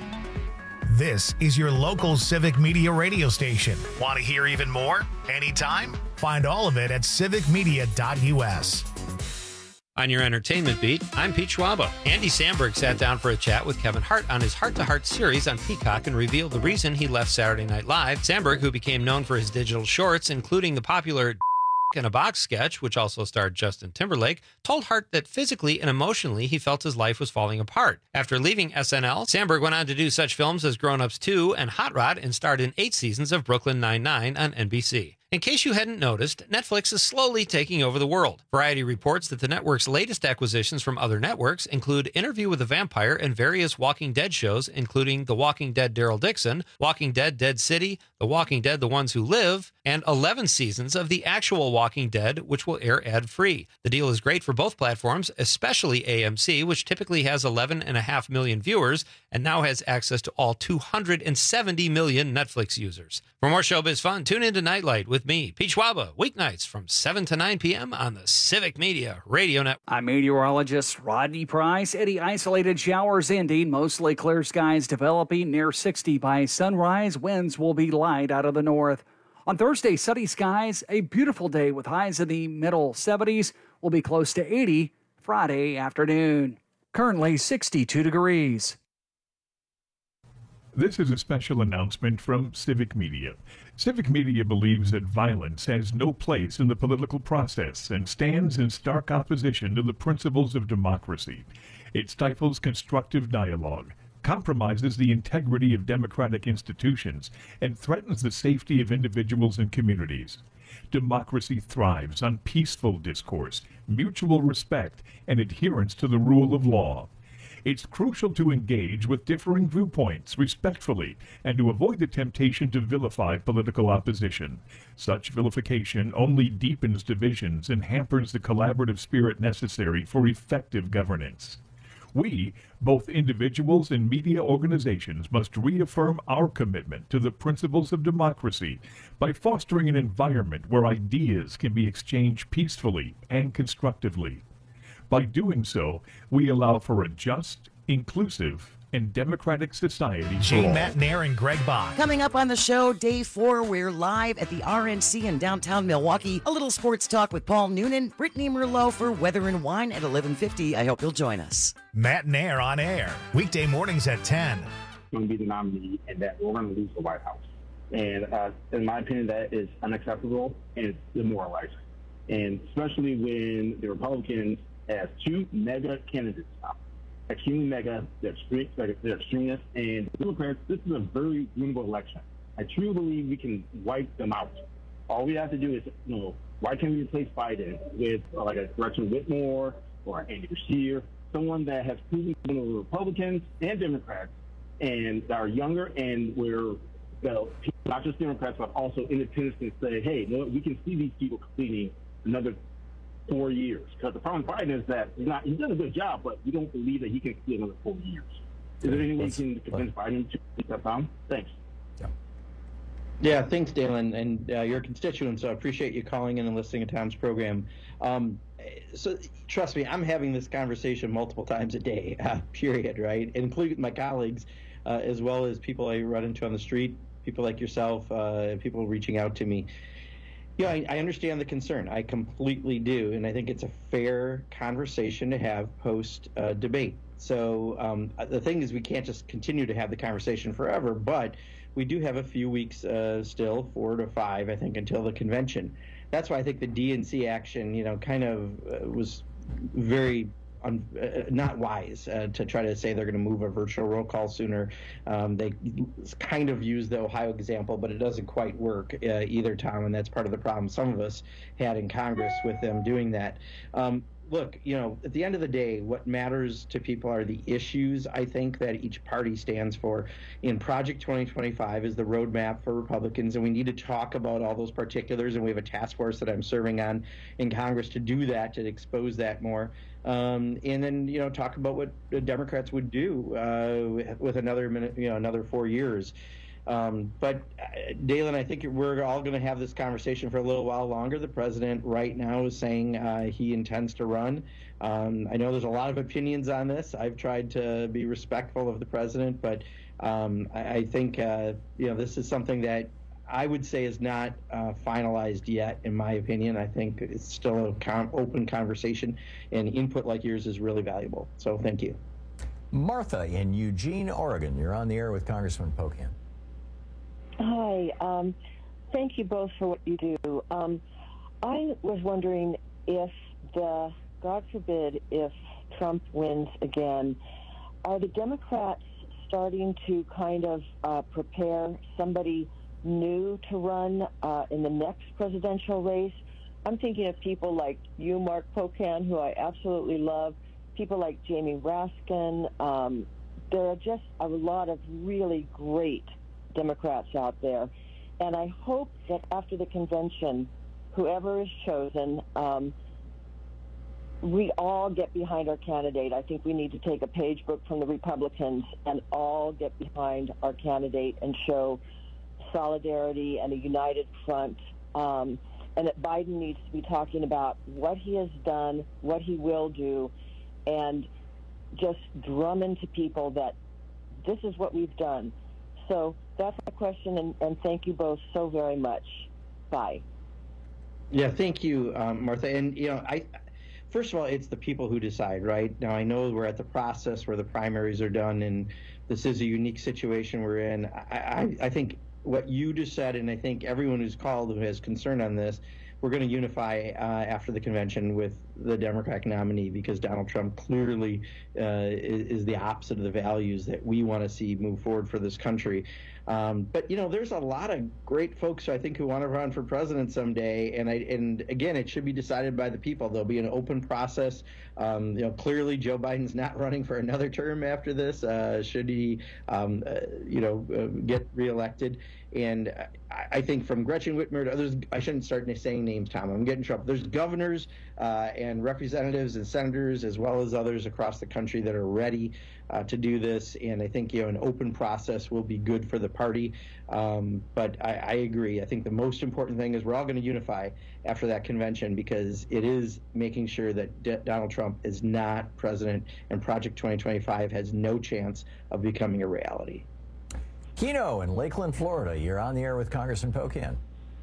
This is your local Civic Media radio station. Want to hear even more? Anytime? Find all of it at civic media dot U S. On your entertainment beat, I'm Pete Schwaba. Andy Samberg sat down for a chat with Kevin Hart on his Heart to Heart series on Peacock and revealed the reason he left Saturday Night Live. Samberg, who became known for his digital shorts, including the popular in a Box sketch, which also starred Justin Timberlake, told Hart that physically and emotionally he felt his life was falling apart. After leaving S N L, Samberg went on to do such films as Grown Ups two and Hot Rod and starred in eight seasons of Brooklyn Nine-Nine on N B C. In case you hadn't noticed, Netflix is slowly taking over the world. Variety reports that the network's latest acquisitions from other networks include Interview with the Vampire and various Walking Dead shows, including The Walking Dead Daryl Dixon, Walking Dead Dead City, The Walking Dead The Ones Who Live, and eleven seasons of the actual Walking Dead, which will air ad-free. The deal is great for both platforms, especially A M C, which typically has eleven point five million viewers and now has access to all two hundred seventy million Netflix users. For more showbiz fun, tune into Nightlight with me, Pete Schwaba, weeknights from seven to nine p.m. on the Civic Media Radio Network. I'm meteorologist Rodney Price. Any isolated showers ending, mostly clear skies developing near sixty by sunrise. Winds will be light out of the north. On Thursday, sunny skies, a beautiful day with highs in the middle seventies. Will be close to eighty Friday afternoon. Currently sixty-two degrees. This is a special announcement from Civic Media. Civic Media believes that violence has no place in the political process and stands in stark opposition to the principles of democracy. It stifles constructive dialogue, compromises the integrity of democratic institutions, and threatens the safety of individuals and communities. Democracy thrives on peaceful discourse, mutual respect, and adherence to the rule of law. It's crucial to engage with differing viewpoints respectfully and to avoid the temptation to vilify political opposition. Such vilification only deepens divisions and hampers the collaborative spirit necessary for effective governance. We, both individuals and media organizations, must reaffirm our commitment to the principles of democracy by fostering an environment where ideas can be exchanged peacefully and constructively. By doing so, we allow for a just, inclusive, and democratic society. Gene Matnair and Greg Bach. Coming up on the show, day four, we're live at the R N C in downtown Milwaukee. A little sports talk with Paul Noonan, Brittany Merlot for Weather and Wine at eleven fifty. I hope you'll join us. Matnair on air, weekday mornings at ten. Going to be the nominee, and that we're going to lose the White House. And uh, in my opinion, that is unacceptable and it's demoralizing. And especially when the Republicans have two mega candidates now. Extremely mega, they're, extreme, they're extremists, and Democrats, this is a very winnable election. I truly believe we can wipe them out. All we have to do is, you know, why can't we replace Biden with uh, like a Gretchen Whitmer or Andy Beshear, someone that has proven to win Republicans and Democrats and that are younger and where the people, not just Democrats, but also independents can say, hey, you know, we can see these people completing another four years. Because the problem with Biden is that he's not, he's done a good job, but we don't believe that he can complete another four years. Is there any way you can convince Biden to take that down? Thanks. Yeah. Yeah, thanks, Dalen, and uh, your constituents. I appreciate you calling in and listening to Tom's program. Um, so, trust me, I'm having this conversation multiple times a day, uh, period, right? Including my colleagues, uh, as well as people I run into on the street, people like yourself, uh, people reaching out to me. Yeah, I, I understand the concern. I completely do, and I think it's a fair conversation to have post uh, debate. So um, the thing is, we can't just continue to have the conversation forever, but we do have a few weeks uh, still, four to five, I think, until the convention. That's why I think the D N C action, you know, kind of uh, was very Un, uh, not wise uh, to try to say they're going to move a virtual roll call sooner. Um, they kind of use the Ohio example, but it doesn't quite work uh, either, Tom, and that's part of the problem some of us had in Congress with them doing that. Um, look, you know, at the end of the day, what matters to people are the issues, I think, that each party stands for. In Project twenty twenty-five is the roadmap for Republicans, and we need to talk about all those particulars, and we have a task force that I'm serving on in Congress to do that, to expose that more. Um, and then, you know, talk about what the Democrats would do uh, with another minute, you know, another four years. Um, but, uh, Dalen, I think we're all going to have this conversation for a little while longer. The president right now is saying uh, he intends to run. Um, I know there's a lot of opinions on this. I've tried to be respectful of the president, but um, I, I think, uh, you know, this is something that I would say is not uh, finalized yet, in my opinion. I think it's still a com- open conversation, and input like yours is really valuable. So thank you. Martha in Eugene, Oregon. You're on the air with Congressman Pocan. Hi. Um, thank you both for what you do. Um, I was wondering if the, God forbid, if Trump wins again, are the Democrats starting to kind of uh, prepare somebody new to run uh, in the next presidential race? I'm thinking of people like you, Mark Pocan, who I absolutely love, people like Jamie Raskin. Um, there are just a lot of really great Democrats out there. And I hope that after the convention, whoever is chosen, um, we all get behind our candidate. I think we need to take a page book from the Republicans and all get behind our candidate and show solidarity and a united front, um, and that Biden needs to be talking about what he has done, what he will do, and just drum into people that this is what we've done. So that's my question, and, and thank you both so very much. Bye. Yeah, thank you, um, Martha. And, you know, I first of all, it's the people who decide, right? Now, I know we're at the process where the primaries are done, and this is a unique situation we're in. I, I, I think what you just said, and I think everyone who's called who has concern on this, we're going to unify uh, after the convention with the Democratic nominee, because Donald Trump clearly uh, is, is the opposite of the values that we want to see move forward for this country. Um, but you know, there's a lot of great folks I think who want to run for president someday, and I and again, it should be decided by the people. There'll be an open process. Um, you know, clearly Joe Biden's not running for another term after this. Uh, should he, um, uh, you know, uh, get reelected? And I, I think from Gretchen Whitmer to others, I shouldn't start saying names, Tom. I'm getting in trouble. There's governors uh, and representatives and senators, as well as others across the country, that are ready uh, to do this. And I think, you know, an open process will be good for the party. Um, but I, I agree. I think the most important thing is we're all going to unify after that convention, because it is making sure that D- Donald Trump is not president, and Project twenty twenty-five has no chance of becoming a reality. Keno in Lakeland, Florida. You're on the air with Congressman Pocan.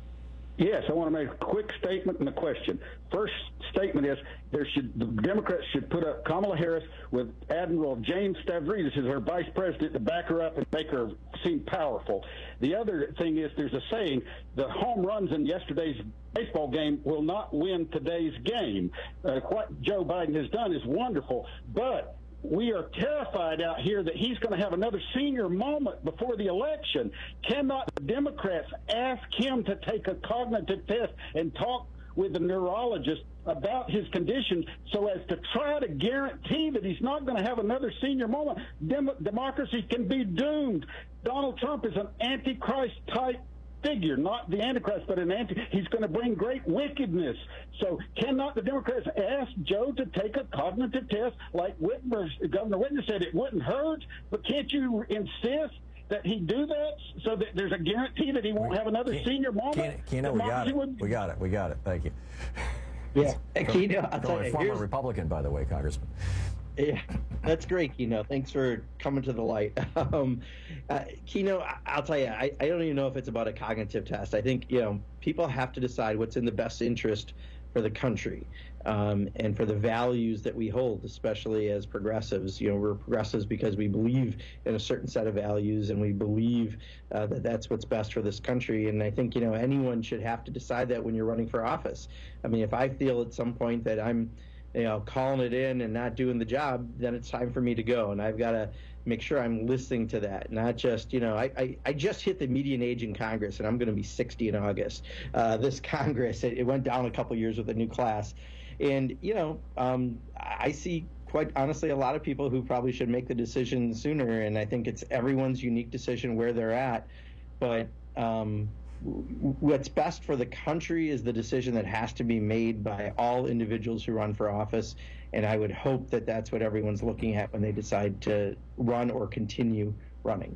Yes, I want to make a quick statement and a question. First statement is there should the Democrats should put up Kamala Harris with Admiral James Stavridis as her vice president to back her up and make her seem powerful. The other thing is there's a saying, the home runs in yesterday's baseball game will not win today's game. Uh, what Joe Biden has done is wonderful, but we are terrified out here that he's going to have another senior moment before the election. Cannot the Democrats ask him to take a cognitive test and talk with the neurologist about his condition so as to try to guarantee that he's not going to have another senior moment? Dem- democracy can be doomed. Donald Trump is an antichrist type figure, not the Antichrist, but an anti. He's going to bring great wickedness. So cannot the Democrats ask Joe to take a cognitive test like Whitmer, Governor Whitmer said it wouldn't hurt, but can't you insist that he do that so that there's a guarantee that he won't have another Keno, senior moment? Keno, we got it. Would... We got it. We got it. Thank you. Yeah, Keno, I'll From tell a you, former here's... Republican, by the way, Congressman. Yeah, that's great, Keno. Thanks for coming to the light. Um, uh, Keno, I'll tell you, I, I don't even know if it's about a cognitive test. I think, you know, people have to decide what's in the best interest for the country um, and for the values that we hold, especially as progressives. You know, we're progressives because we believe in a certain set of values, and we believe uh, that that's what's best for this country. And I think, you know, anyone should have to decide that when you're running for office. I mean, if I feel at some point that I'm you know, calling it in and not doing the job, then it's time for me to go. And I've got to make sure I'm listening to that, not just, you know, I, I, I just hit the median age in Congress, and I'm going to be sixty in August. Uh, this Congress, it, it went down a couple years with a new class. And, you know, um, I see, quite honestly, a lot of people who probably should make the decision sooner. And I think it's everyone's unique decision where they're at. But, um, what's best for the country is the decision that has to be made by all individuals who run for office, and I would hope that that's what everyone's looking at when they decide to run or continue running.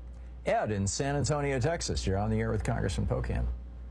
Ed in San Antonio, Texas. You're on the air with Congressman Pocan.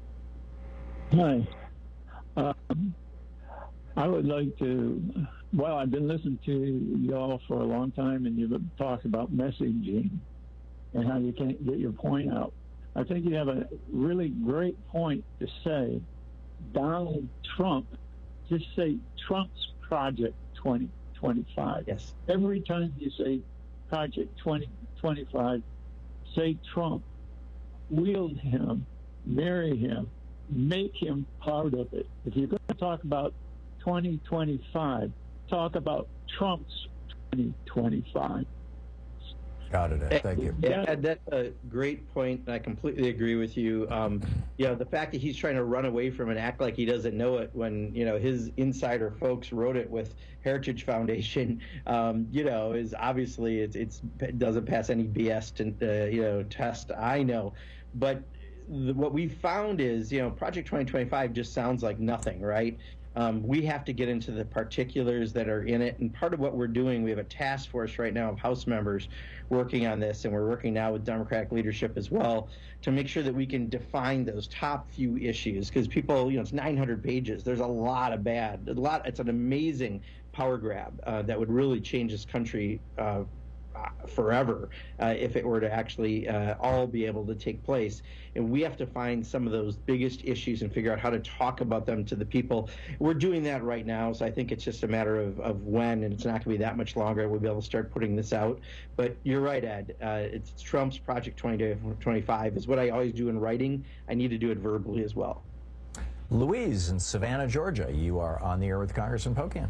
Hi. Um, I would like to, well, I've been listening to y'all for a long time, and you've talked about messaging and how you can't get your point out. I think you have a really great point to say. Donald Trump, just say Trump's Project twenty twenty-five. Yes. Every time you say Project twenty twenty-five, say Trump. Wield him, marry him, make him part of it. If you're going to talk about twenty twenty-five, talk about Trump's twenty twenty-five. Got it, Ed. Thank you. Yeah, that's a great point, and I completely agree with you. Um, you know, the fact that he's trying to run away from it, act like he doesn't know it, when you know his insider folks wrote it with Heritage Foundation, um, you know, is obviously it's, it's it doesn't pass any B S to, uh, you know test. I know, but the, what we found is, you know, Project twenty twenty-five just sounds like nothing, right? Um, we have to get into the particulars that are in it. And part of what we're doing, we have a task force right now of House members working on this, and we're working now with Democratic leadership as well to make sure that we can define those top few issues. Because people, you know, it's nine hundred pages. There's a lot of bad, a lot. It's an amazing power grab uh, that would really change this country uh, forever uh, if it were to actually uh, all be able to take place. And we have to find some of those biggest issues and figure out how to talk about them to the people. We're doing that right now, so I think it's just a matter of, of when, and it's not going to be that much longer. We'll be able to start putting this out. But you're right, Ed. Uh, it's Trump's Project twenty twenty-five is what I always do in writing. I need to do it verbally as well. Louise in Savannah, Georgia, you are on the air with Congressman Pocan.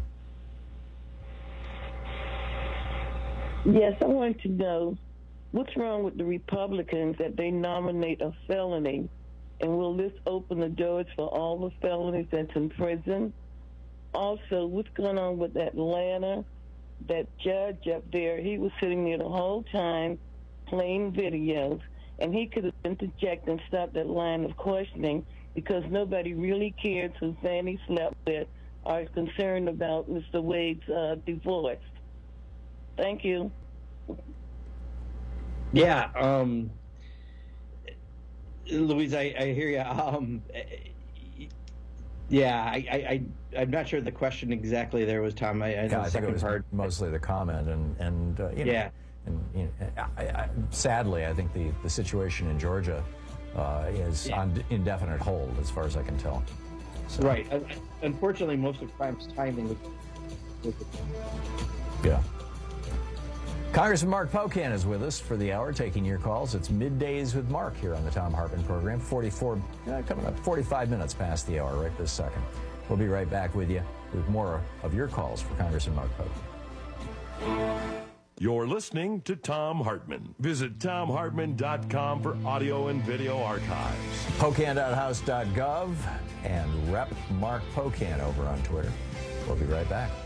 Yes, I wanted to know what's wrong with the Republicans that they nominate a felony, and will this open the doors for all the felonies that's in prison? Also, what's going on with Atlanta? That judge up there, he was sitting there the whole time playing videos, and he could have interjected and stopped that line of questioning because nobody really cares who Fannie slept with or is concerned about Mister Wade's uh, divorce. Thank you. Yeah, um, Louise, I, I hear you. Um, yeah, I, I, I, I'm not sure the question exactly there was, Tom. I, I, yeah, the I think it was part. mostly the comment, and and uh, you know, yeah. And you know, I, I, sadly, I think the the situation in Georgia uh, is Yeah. on indefinite hold, as far as I can tell. So, Right. Un- Unfortunately, most of crime's timing with, with the Yeah. Congressman Mark Pocan is with us for the hour, taking your calls. It's Middays with Mark here on the Thom Hartmann program. forty-four, uh, coming up, forty-five minutes past the hour right this second. We'll be right back with you with more of your calls for Congressman Mark Pocan. You're listening to Thom Hartmann. Visit thom hartmann dot com for audio and video archives. Pocan dot house dot gov and Rep Mark Pocan over on Twitter. We'll be right back.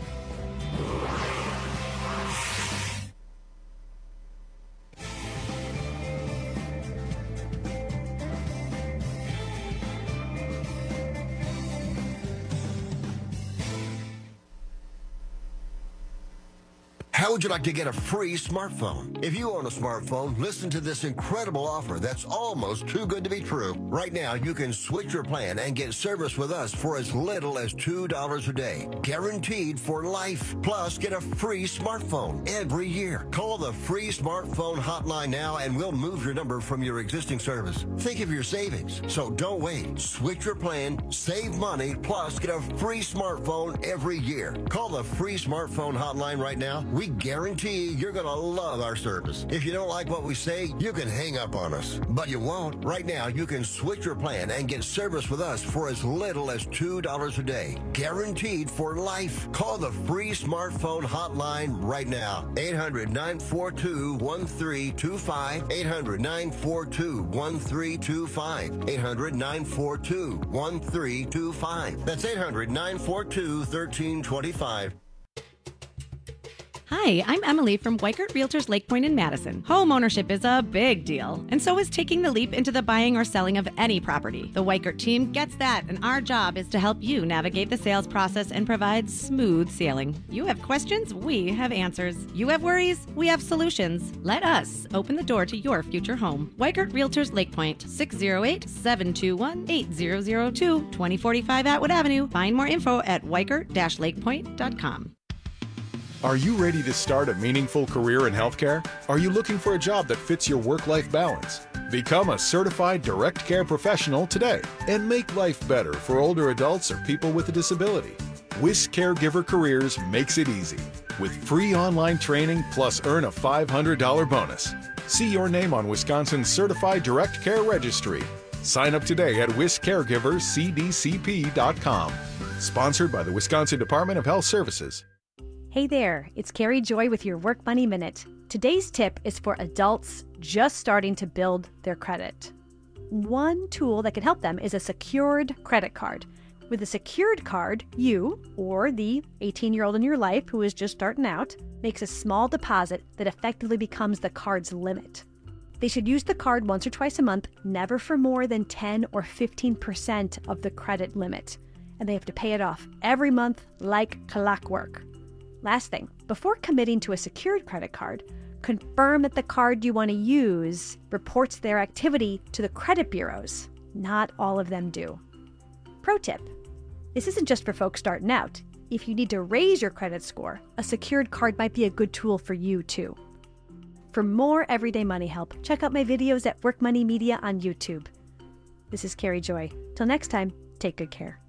How would you like to get a free smartphone? If you own a smartphone, listen to this incredible offer that's almost too good to be true. Right now, you can switch your plan and get service with us for as little as two dollars a day. Guaranteed for life. Plus, get a free smartphone every year. Call the free smartphone hotline now and we'll move your number from your existing service. Think of your savings. So don't wait. Switch your plan, save money, plus get a free smartphone every year. Call the free smartphone hotline right now. We guarantee you're going to love our service. If you don't like what we say, you can hang up on us. But you won't. Right now, you can switch your plan and get service with us for as little as two dollars a day. Guaranteed for life. Call the free smartphone hotline right now. eight hundred, nine four two, one three two five. eight hundred, nine four two, one three two five. eight hundred, nine four two, one three two five. That's eight hundred, nine four two, one three two five. Hi, I'm Emily from Weikert Realtors Lake Point in Madison. Home ownership is a big deal, and so is taking the leap into the buying or selling of any property. The Weikert team gets that, and our job is to help you navigate the sales process and provide smooth sailing. You have questions, we have answers. You have worries, we have solutions. Let us open the door to your future home. Weikert Realtors Lake Point, six oh eight, seven two one, eight zero zero two, twenty forty-five Atwood Avenue. Find more info at weikert dash lake point dot com. Are you ready to start a meaningful career in healthcare? Are you looking for a job that fits your work-life balance? Become a certified direct care professional today and make life better for older adults or people with a disability. WIS Caregiver Careers makes it easy with free online training plus earn a five hundred dollars bonus. See your name on Wisconsin's Certified Direct Care Registry. Sign up today at wis caregivers c d c p dot com. Sponsored by the Wisconsin Department of Health Services. Hey there, it's Carrie Joy with your Work Money Minute. Today's tip is for adults just starting to build their credit. One tool that can help them is a secured credit card. With a secured card, you, or the eighteen-year-old in your life who is just starting out, makes a small deposit that effectively becomes the card's limit. They should use the card once or twice a month, never for more than ten or fifteen percent of the credit limit. And they have to pay it off every month like clockwork. Last thing, before committing to a secured credit card, confirm that the card you want to use reports their activity to the credit bureaus. Not all of them do. Pro tip, this isn't just for folks starting out. If you need to raise your credit score, a secured card might be a good tool for you too. For more everyday money help, check out my videos at Work Money Media on YouTube. This is Carrie Joy. Till next time, take good care.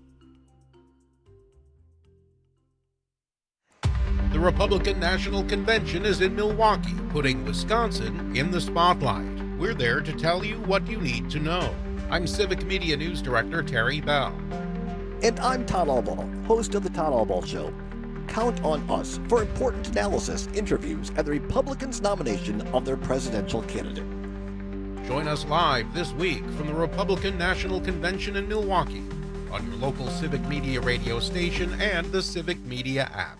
The Republican National Convention is in Milwaukee, putting Wisconsin in the spotlight. We're there to tell you what you need to know. I'm Civic Media News Director Terry Bell. And I'm Todd Albaugh, host of The Todd Albaugh Show. Count on us for important analysis, interviews, and the Republicans' nomination of their presidential candidate. Join us live this week from the Republican National Convention in Milwaukee on your local Civic Media radio station and the Civic Media app.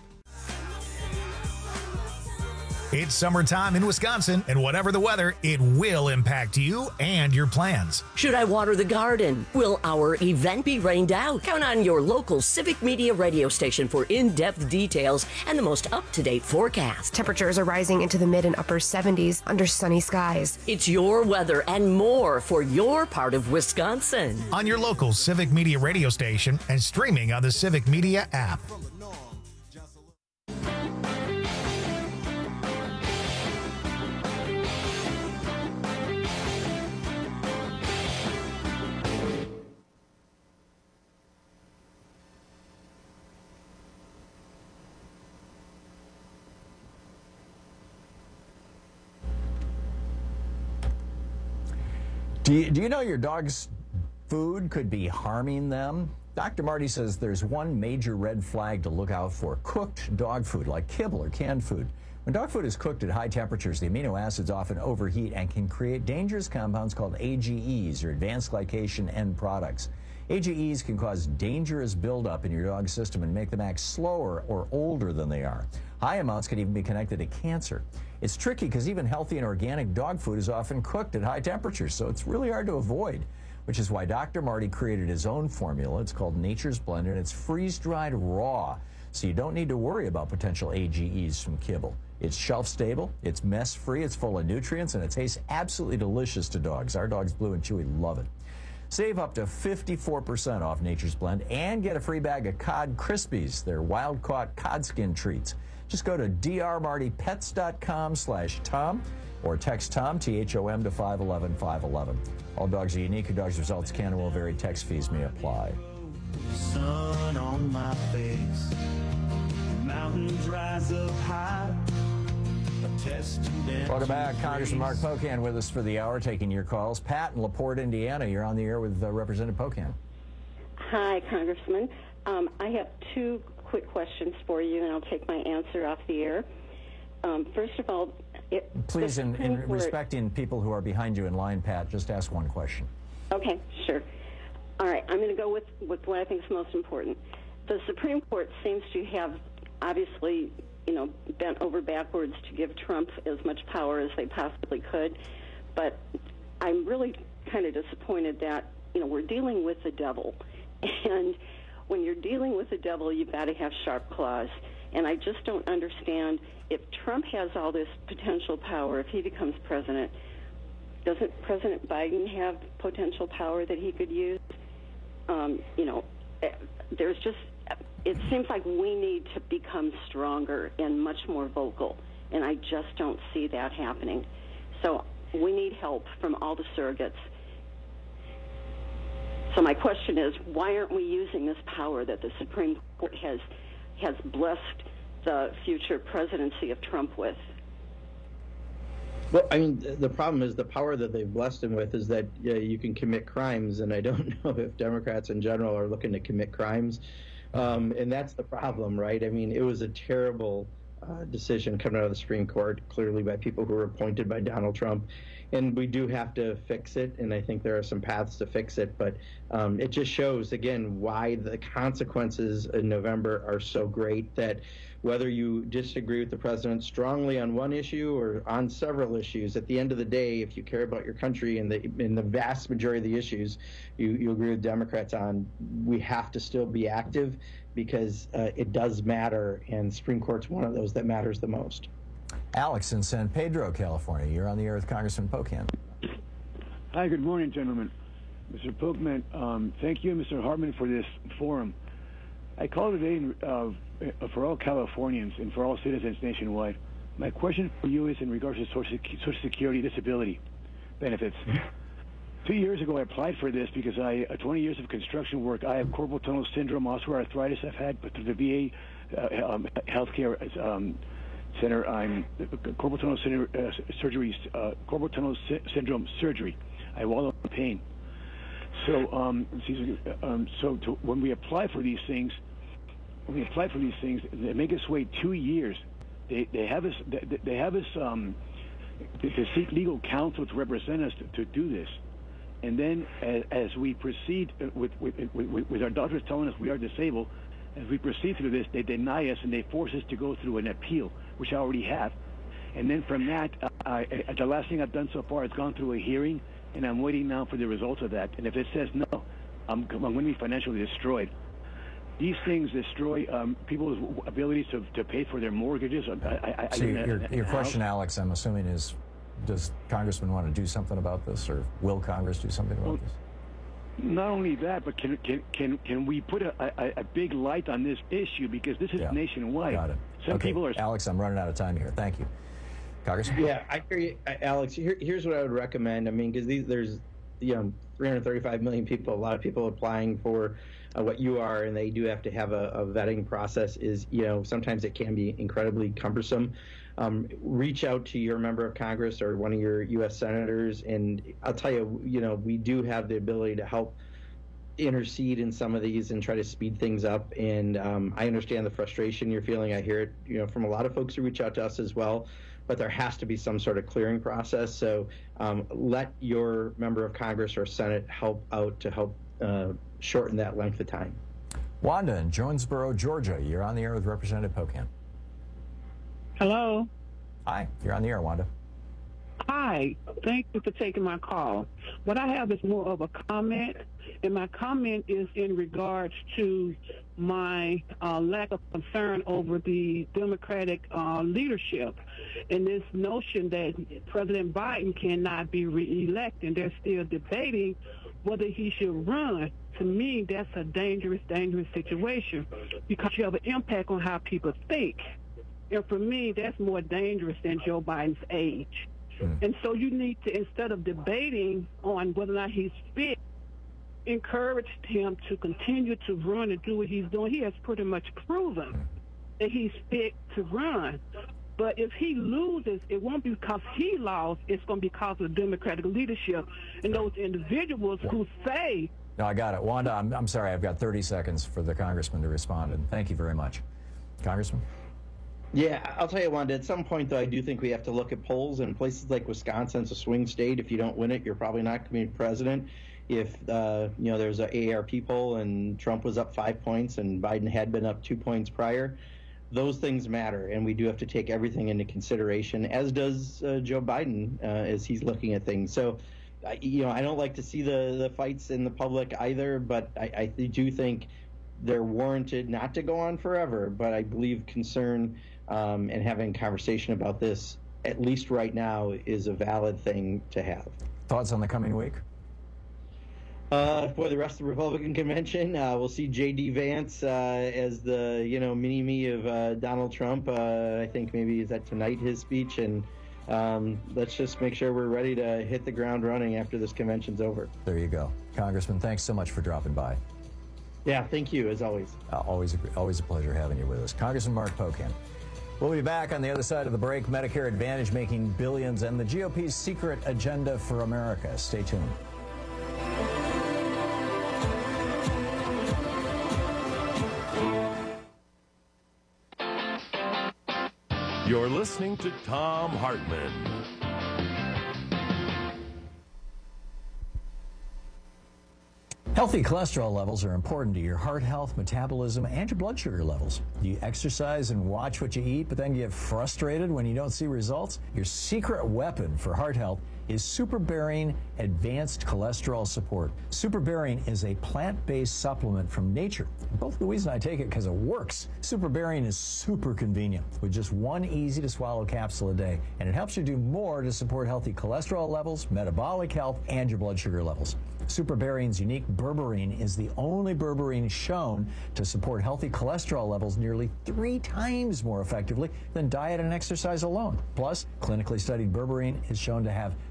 It's summertime in Wisconsin, and whatever the weather, it will impact you and your plans. Should I water the garden? Will our event be rained out? Count on your local Civic Media radio station for in-depth details and the most up-to-date forecast. Temperatures are rising into the mid and upper seventies under sunny skies. It's your weather and more for your part of Wisconsin. On your local Civic Media radio station and streaming on the Civic Media app. Do you, do you know your dog's food could be harming them? Doctor Marty says there's one major red flag to look out for: cooked dog food, like kibble or canned food. When dog food is cooked at high temperatures, the amino acids often overheat and can create dangerous compounds called A G Es, or advanced glycation end products. A G Es can cause dangerous buildup in your dog's system and make them act slower or older than they are. High amounts can even be connected to cancer. It's tricky because even healthy and organic dog food is often cooked at high temperatures, so it's really hard to avoid, which is why Doctor Marty created his own formula. It's called Nature's Blend, and it's freeze-dried raw, so you don't need to worry about potential A G Es from kibble. It's shelf-stable, it's mess-free, it's full of nutrients, and it tastes absolutely delicious to dogs. Our dogs, Blue and Chewy, love it. Save up to fifty-four percent off Nature's Blend and get a free bag of Cod Krispies. They're wild-caught cod skin treats. Just go to drmartypets.com slash Tom or text Tom, T H O M, to five one one, five one one. All dogs are unique. Your dog's results can and will vary. Text fees may apply. Sun on my face, mountains rise up high. Welcome back. Congressman Mark Pocan with us for the hour, taking your calls. Pat in LaPorte, Indiana, you're on the air with uh, Representative Pocan. Hi, Congressman. Um, I have two quick questions for you, and I'll take my answer off the air. Um, first of all, it, please, in, in Court, respecting people who are behind you in line, Pat, just ask one question. Okay, sure. All right, I'm going to go with, with what I think is most important. The Supreme Court seems to have obviously, you know, bent over backwards to give Trump as much power as they possibly could, but I'm really kind of disappointed that, you know, we're dealing with the devil, and when you're dealing with the devil, you've got to have sharp claws. And I just don't understand, if Trump has all this potential power, if he becomes president, doesn't President Biden have potential power that he could use? Um, you know, there's just, it seems like we need to become stronger and much more vocal, and I just don't see that happening. So we need help from all the surrogates. So my question is, why aren't we using this power that the Supreme Court has has blessed the future presidency of Trump with? Well, I mean, the problem is the power that they've blessed him with is that uh, you can commit crimes, and I don't know if Democrats in general are looking to commit crimes. Um, and that's the problem, right? I mean, it was a terrible uh, decision coming out of the Supreme Court, clearly by people who were appointed by Donald Trump. And we do have to fix it, and I think there are some paths to fix it. But um, it just shows, again, why the consequences in November are so great, that whether you disagree with the president strongly on one issue or on several issues, at the end of the day, if you care about your country and the in the vast majority of the issues you, you agree with Democrats on, we have to still be active, because uh, it does matter, and Supreme Court's one of those that matters the most. Alex in San Pedro, California. You're on the air with Congressman Pocan. Hi, good morning, gentlemen. Mister Pocan, um, thank you, Mister Hartman, for this forum. I call today uh, for all Californians and for all citizens nationwide. My question for you is in regards to Social Security disability benefits. Two years ago, I applied for this because I, uh, twenty years of construction work, I have carpal tunnel syndrome, osteoarthritis I've had, but through the V A uh, um, healthcare um, center, I'm uh, carpal tunnel syndrome, uh, surgery, uh, carpal tunnel sy- syndrome surgery. I wallow in pain. So, um, um, so to, when we apply for these things, when we apply for these things, they make us wait two years. They they have us they, they have us um, to, to seek legal counsel to represent us to, to do this, and then as, as we proceed with with, with with our doctors telling us we are disabled, as we proceed through this, they deny us and they force us to go through an appeal, which I already have, and then from that, uh, I, the last thing I've done so far is gone through a hearing, and I'm waiting now for the results of that. And if it says no, I'm, I'm going to be financially destroyed. These things destroy um, people's abilities to, to pay for their mortgages. I, I, so I, your, I, your question, Alex, I'm assuming is, does Congressman want to do something about this, or will Congress do something about well, this? Not only that, but can can can, can we put a, a, a big light on this issue, because this is Yeah. nationwide. Got it. Some okay. people are. Alex, I'm running out of time here. Thank you. Congressman? Yeah, I hear you, Alex. Here, here's what I would recommend. I mean, because there's, you know, three hundred thirty-five million people, a lot of people applying for uh, what you are, and they do have to have a, a vetting process. Is, you know, sometimes it can be incredibly cumbersome. Um, reach out to your member of Congress or one of your U S senators, and I'll tell you, you know, we do have the ability to help intercede in some of these and try to speed things up. And um, I understand the frustration you're feeling. I hear it, you know, from a lot of folks who reach out to us as well. But there has to be some sort of clearing process. So um, let your member of Congress or Senate help out to help uh, shorten that length of time. Wanda in Jonesboro, Georgia. You're on the air with Representative Pocan. Hello. Hi, you're on the air, Wanda. Hi. Thank you for taking my call. What I have is more of a comment, and my comment is in regards to my uh, lack of concern over the Democratic uh, leadership and this notion that President Biden cannot be reelected. They're still debating whether he should run. To me, that's a dangerous, dangerous situation, because you have an impact on how people think. And for me, that's more dangerous than Joe Biden's age. Mm. And so you need to, instead of debating on whether or not he's fit, encourage him to continue to run and do what he's doing. He has pretty much proven that he's fit to run. But if he loses, it won't be because he lost. It's going to be because of the Democratic leadership and those individuals who say... No, I got it. Wanda, I'm, I'm sorry. I've got thirty seconds for the congressman to respond. And thank you very much. Congressman? Yeah, I'll tell you, Wanda, at some point, though, I do think we have to look at polls. And places like Wisconsin, it's a swing state. If you don't win it, you're probably not going to be president. If, uh, you know, there's an A A R P poll and Trump was up five points and Biden had been up two points prior, those things matter. And we do have to take everything into consideration, as does uh, Joe Biden uh, as he's looking at things. So, uh, you know, I don't like to see the, the fights in the public either, but I, I do think they're warranted, not to go on forever, but I believe concern um, and having conversation about this, at least right now, is a valid thing to have. Thoughts on the coming week? Uh, for the rest of the Republican convention, uh, we'll see J D Vance uh, as the, you know, mini-me of uh, Donald Trump. Uh, I think maybe is that tonight, his speech, and um, let's just make sure we're ready to hit the ground running after this convention's over. There you go. Congressman, thanks so much for dropping by. Yeah, thank you, as always. Uh, always, a, always a pleasure having you with us. Congressman Mark Pocan. We'll be back on the other side of the break. Medicare Advantage making billions and the G O P's secret agenda for America. Stay tuned. You're listening to Thom Hartmann. Healthy cholesterol levels are important to your heart health, metabolism, and your blood sugar levels. Do you exercise and watch what you eat, but then get frustrated when you don't see results? Your secret weapon for heart health is SuperBarian Advanced Cholesterol Support. SuperBarian is a plant-based supplement from nature. Both Louise and I take it because it works. SuperBarian is super convenient with just one easy-to-swallow capsule a day, and it helps you do more to support healthy cholesterol levels, metabolic health, and your blood sugar levels. SuperBarian's unique berberine is the only berberine shown to support healthy cholesterol levels nearly three times more effectively than diet and exercise alone. Plus, clinically studied berberine is shown to have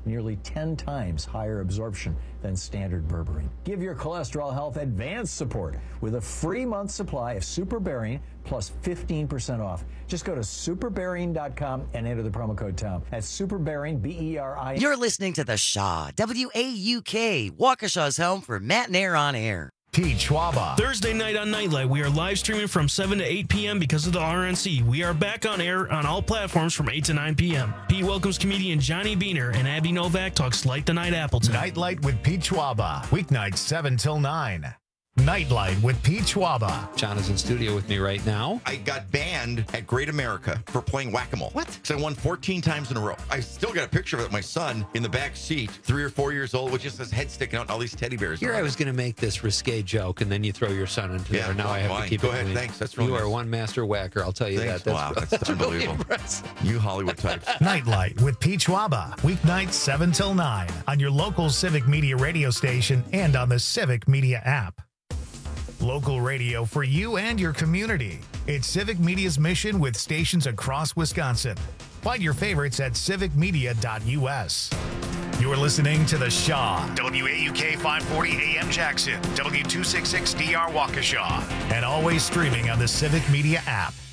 nearly ten times higher absorption than standard berberine. Give your cholesterol health advanced support with a free month supply of SuperBerine plus fifteen percent off. Just go to super berine dot com and enter the promo code Tom. That's SuperBerine, B E R I. You're listening to The Shaw, W A U K, Waukesha's home for Matt and Air on Air. Pete Schwaba. Thursday night on Nightlight, we are live streaming from seven to eight p.m. because of the R N C. We are back on air on all platforms from eight to nine p.m. Pete welcomes comedian Johnny Beaner, and Abby Novak talks Light the Night Appleton. Nightlight with Pete Schwaba. Weeknights seven till nine. Nightlight with Pete Schwaba. John is in studio with me right now. I got banned at Great America for playing whack-a-mole. What? Because I won fourteen times in a row. I still got a picture of it, my son in the back seat, three or four years old, with just his head sticking out and all these teddy bears. Here I was going to make this risque joke, and then you throw your son into Yeah, there. Now well, I have fine. to keep Go it ahead. clean. Thanks. That's real You nice. are one master whacker, I'll tell you Thanks. that. That's, Wow, that's really unbelievable. impressive. You Hollywood types. Nightlight with Pete Schwaba. Weeknights seven till nine on your local Civic Media radio station and on the Civic Media app. Local radio for you and your community. It's Civic Media's mission with stations across Wisconsin. Find your favorites at civic media dot u s. You're listening to The Shaw, W A U K five forty A M Jackson, W two sixty-six D R Waukesha, and always streaming on the Civic Media app.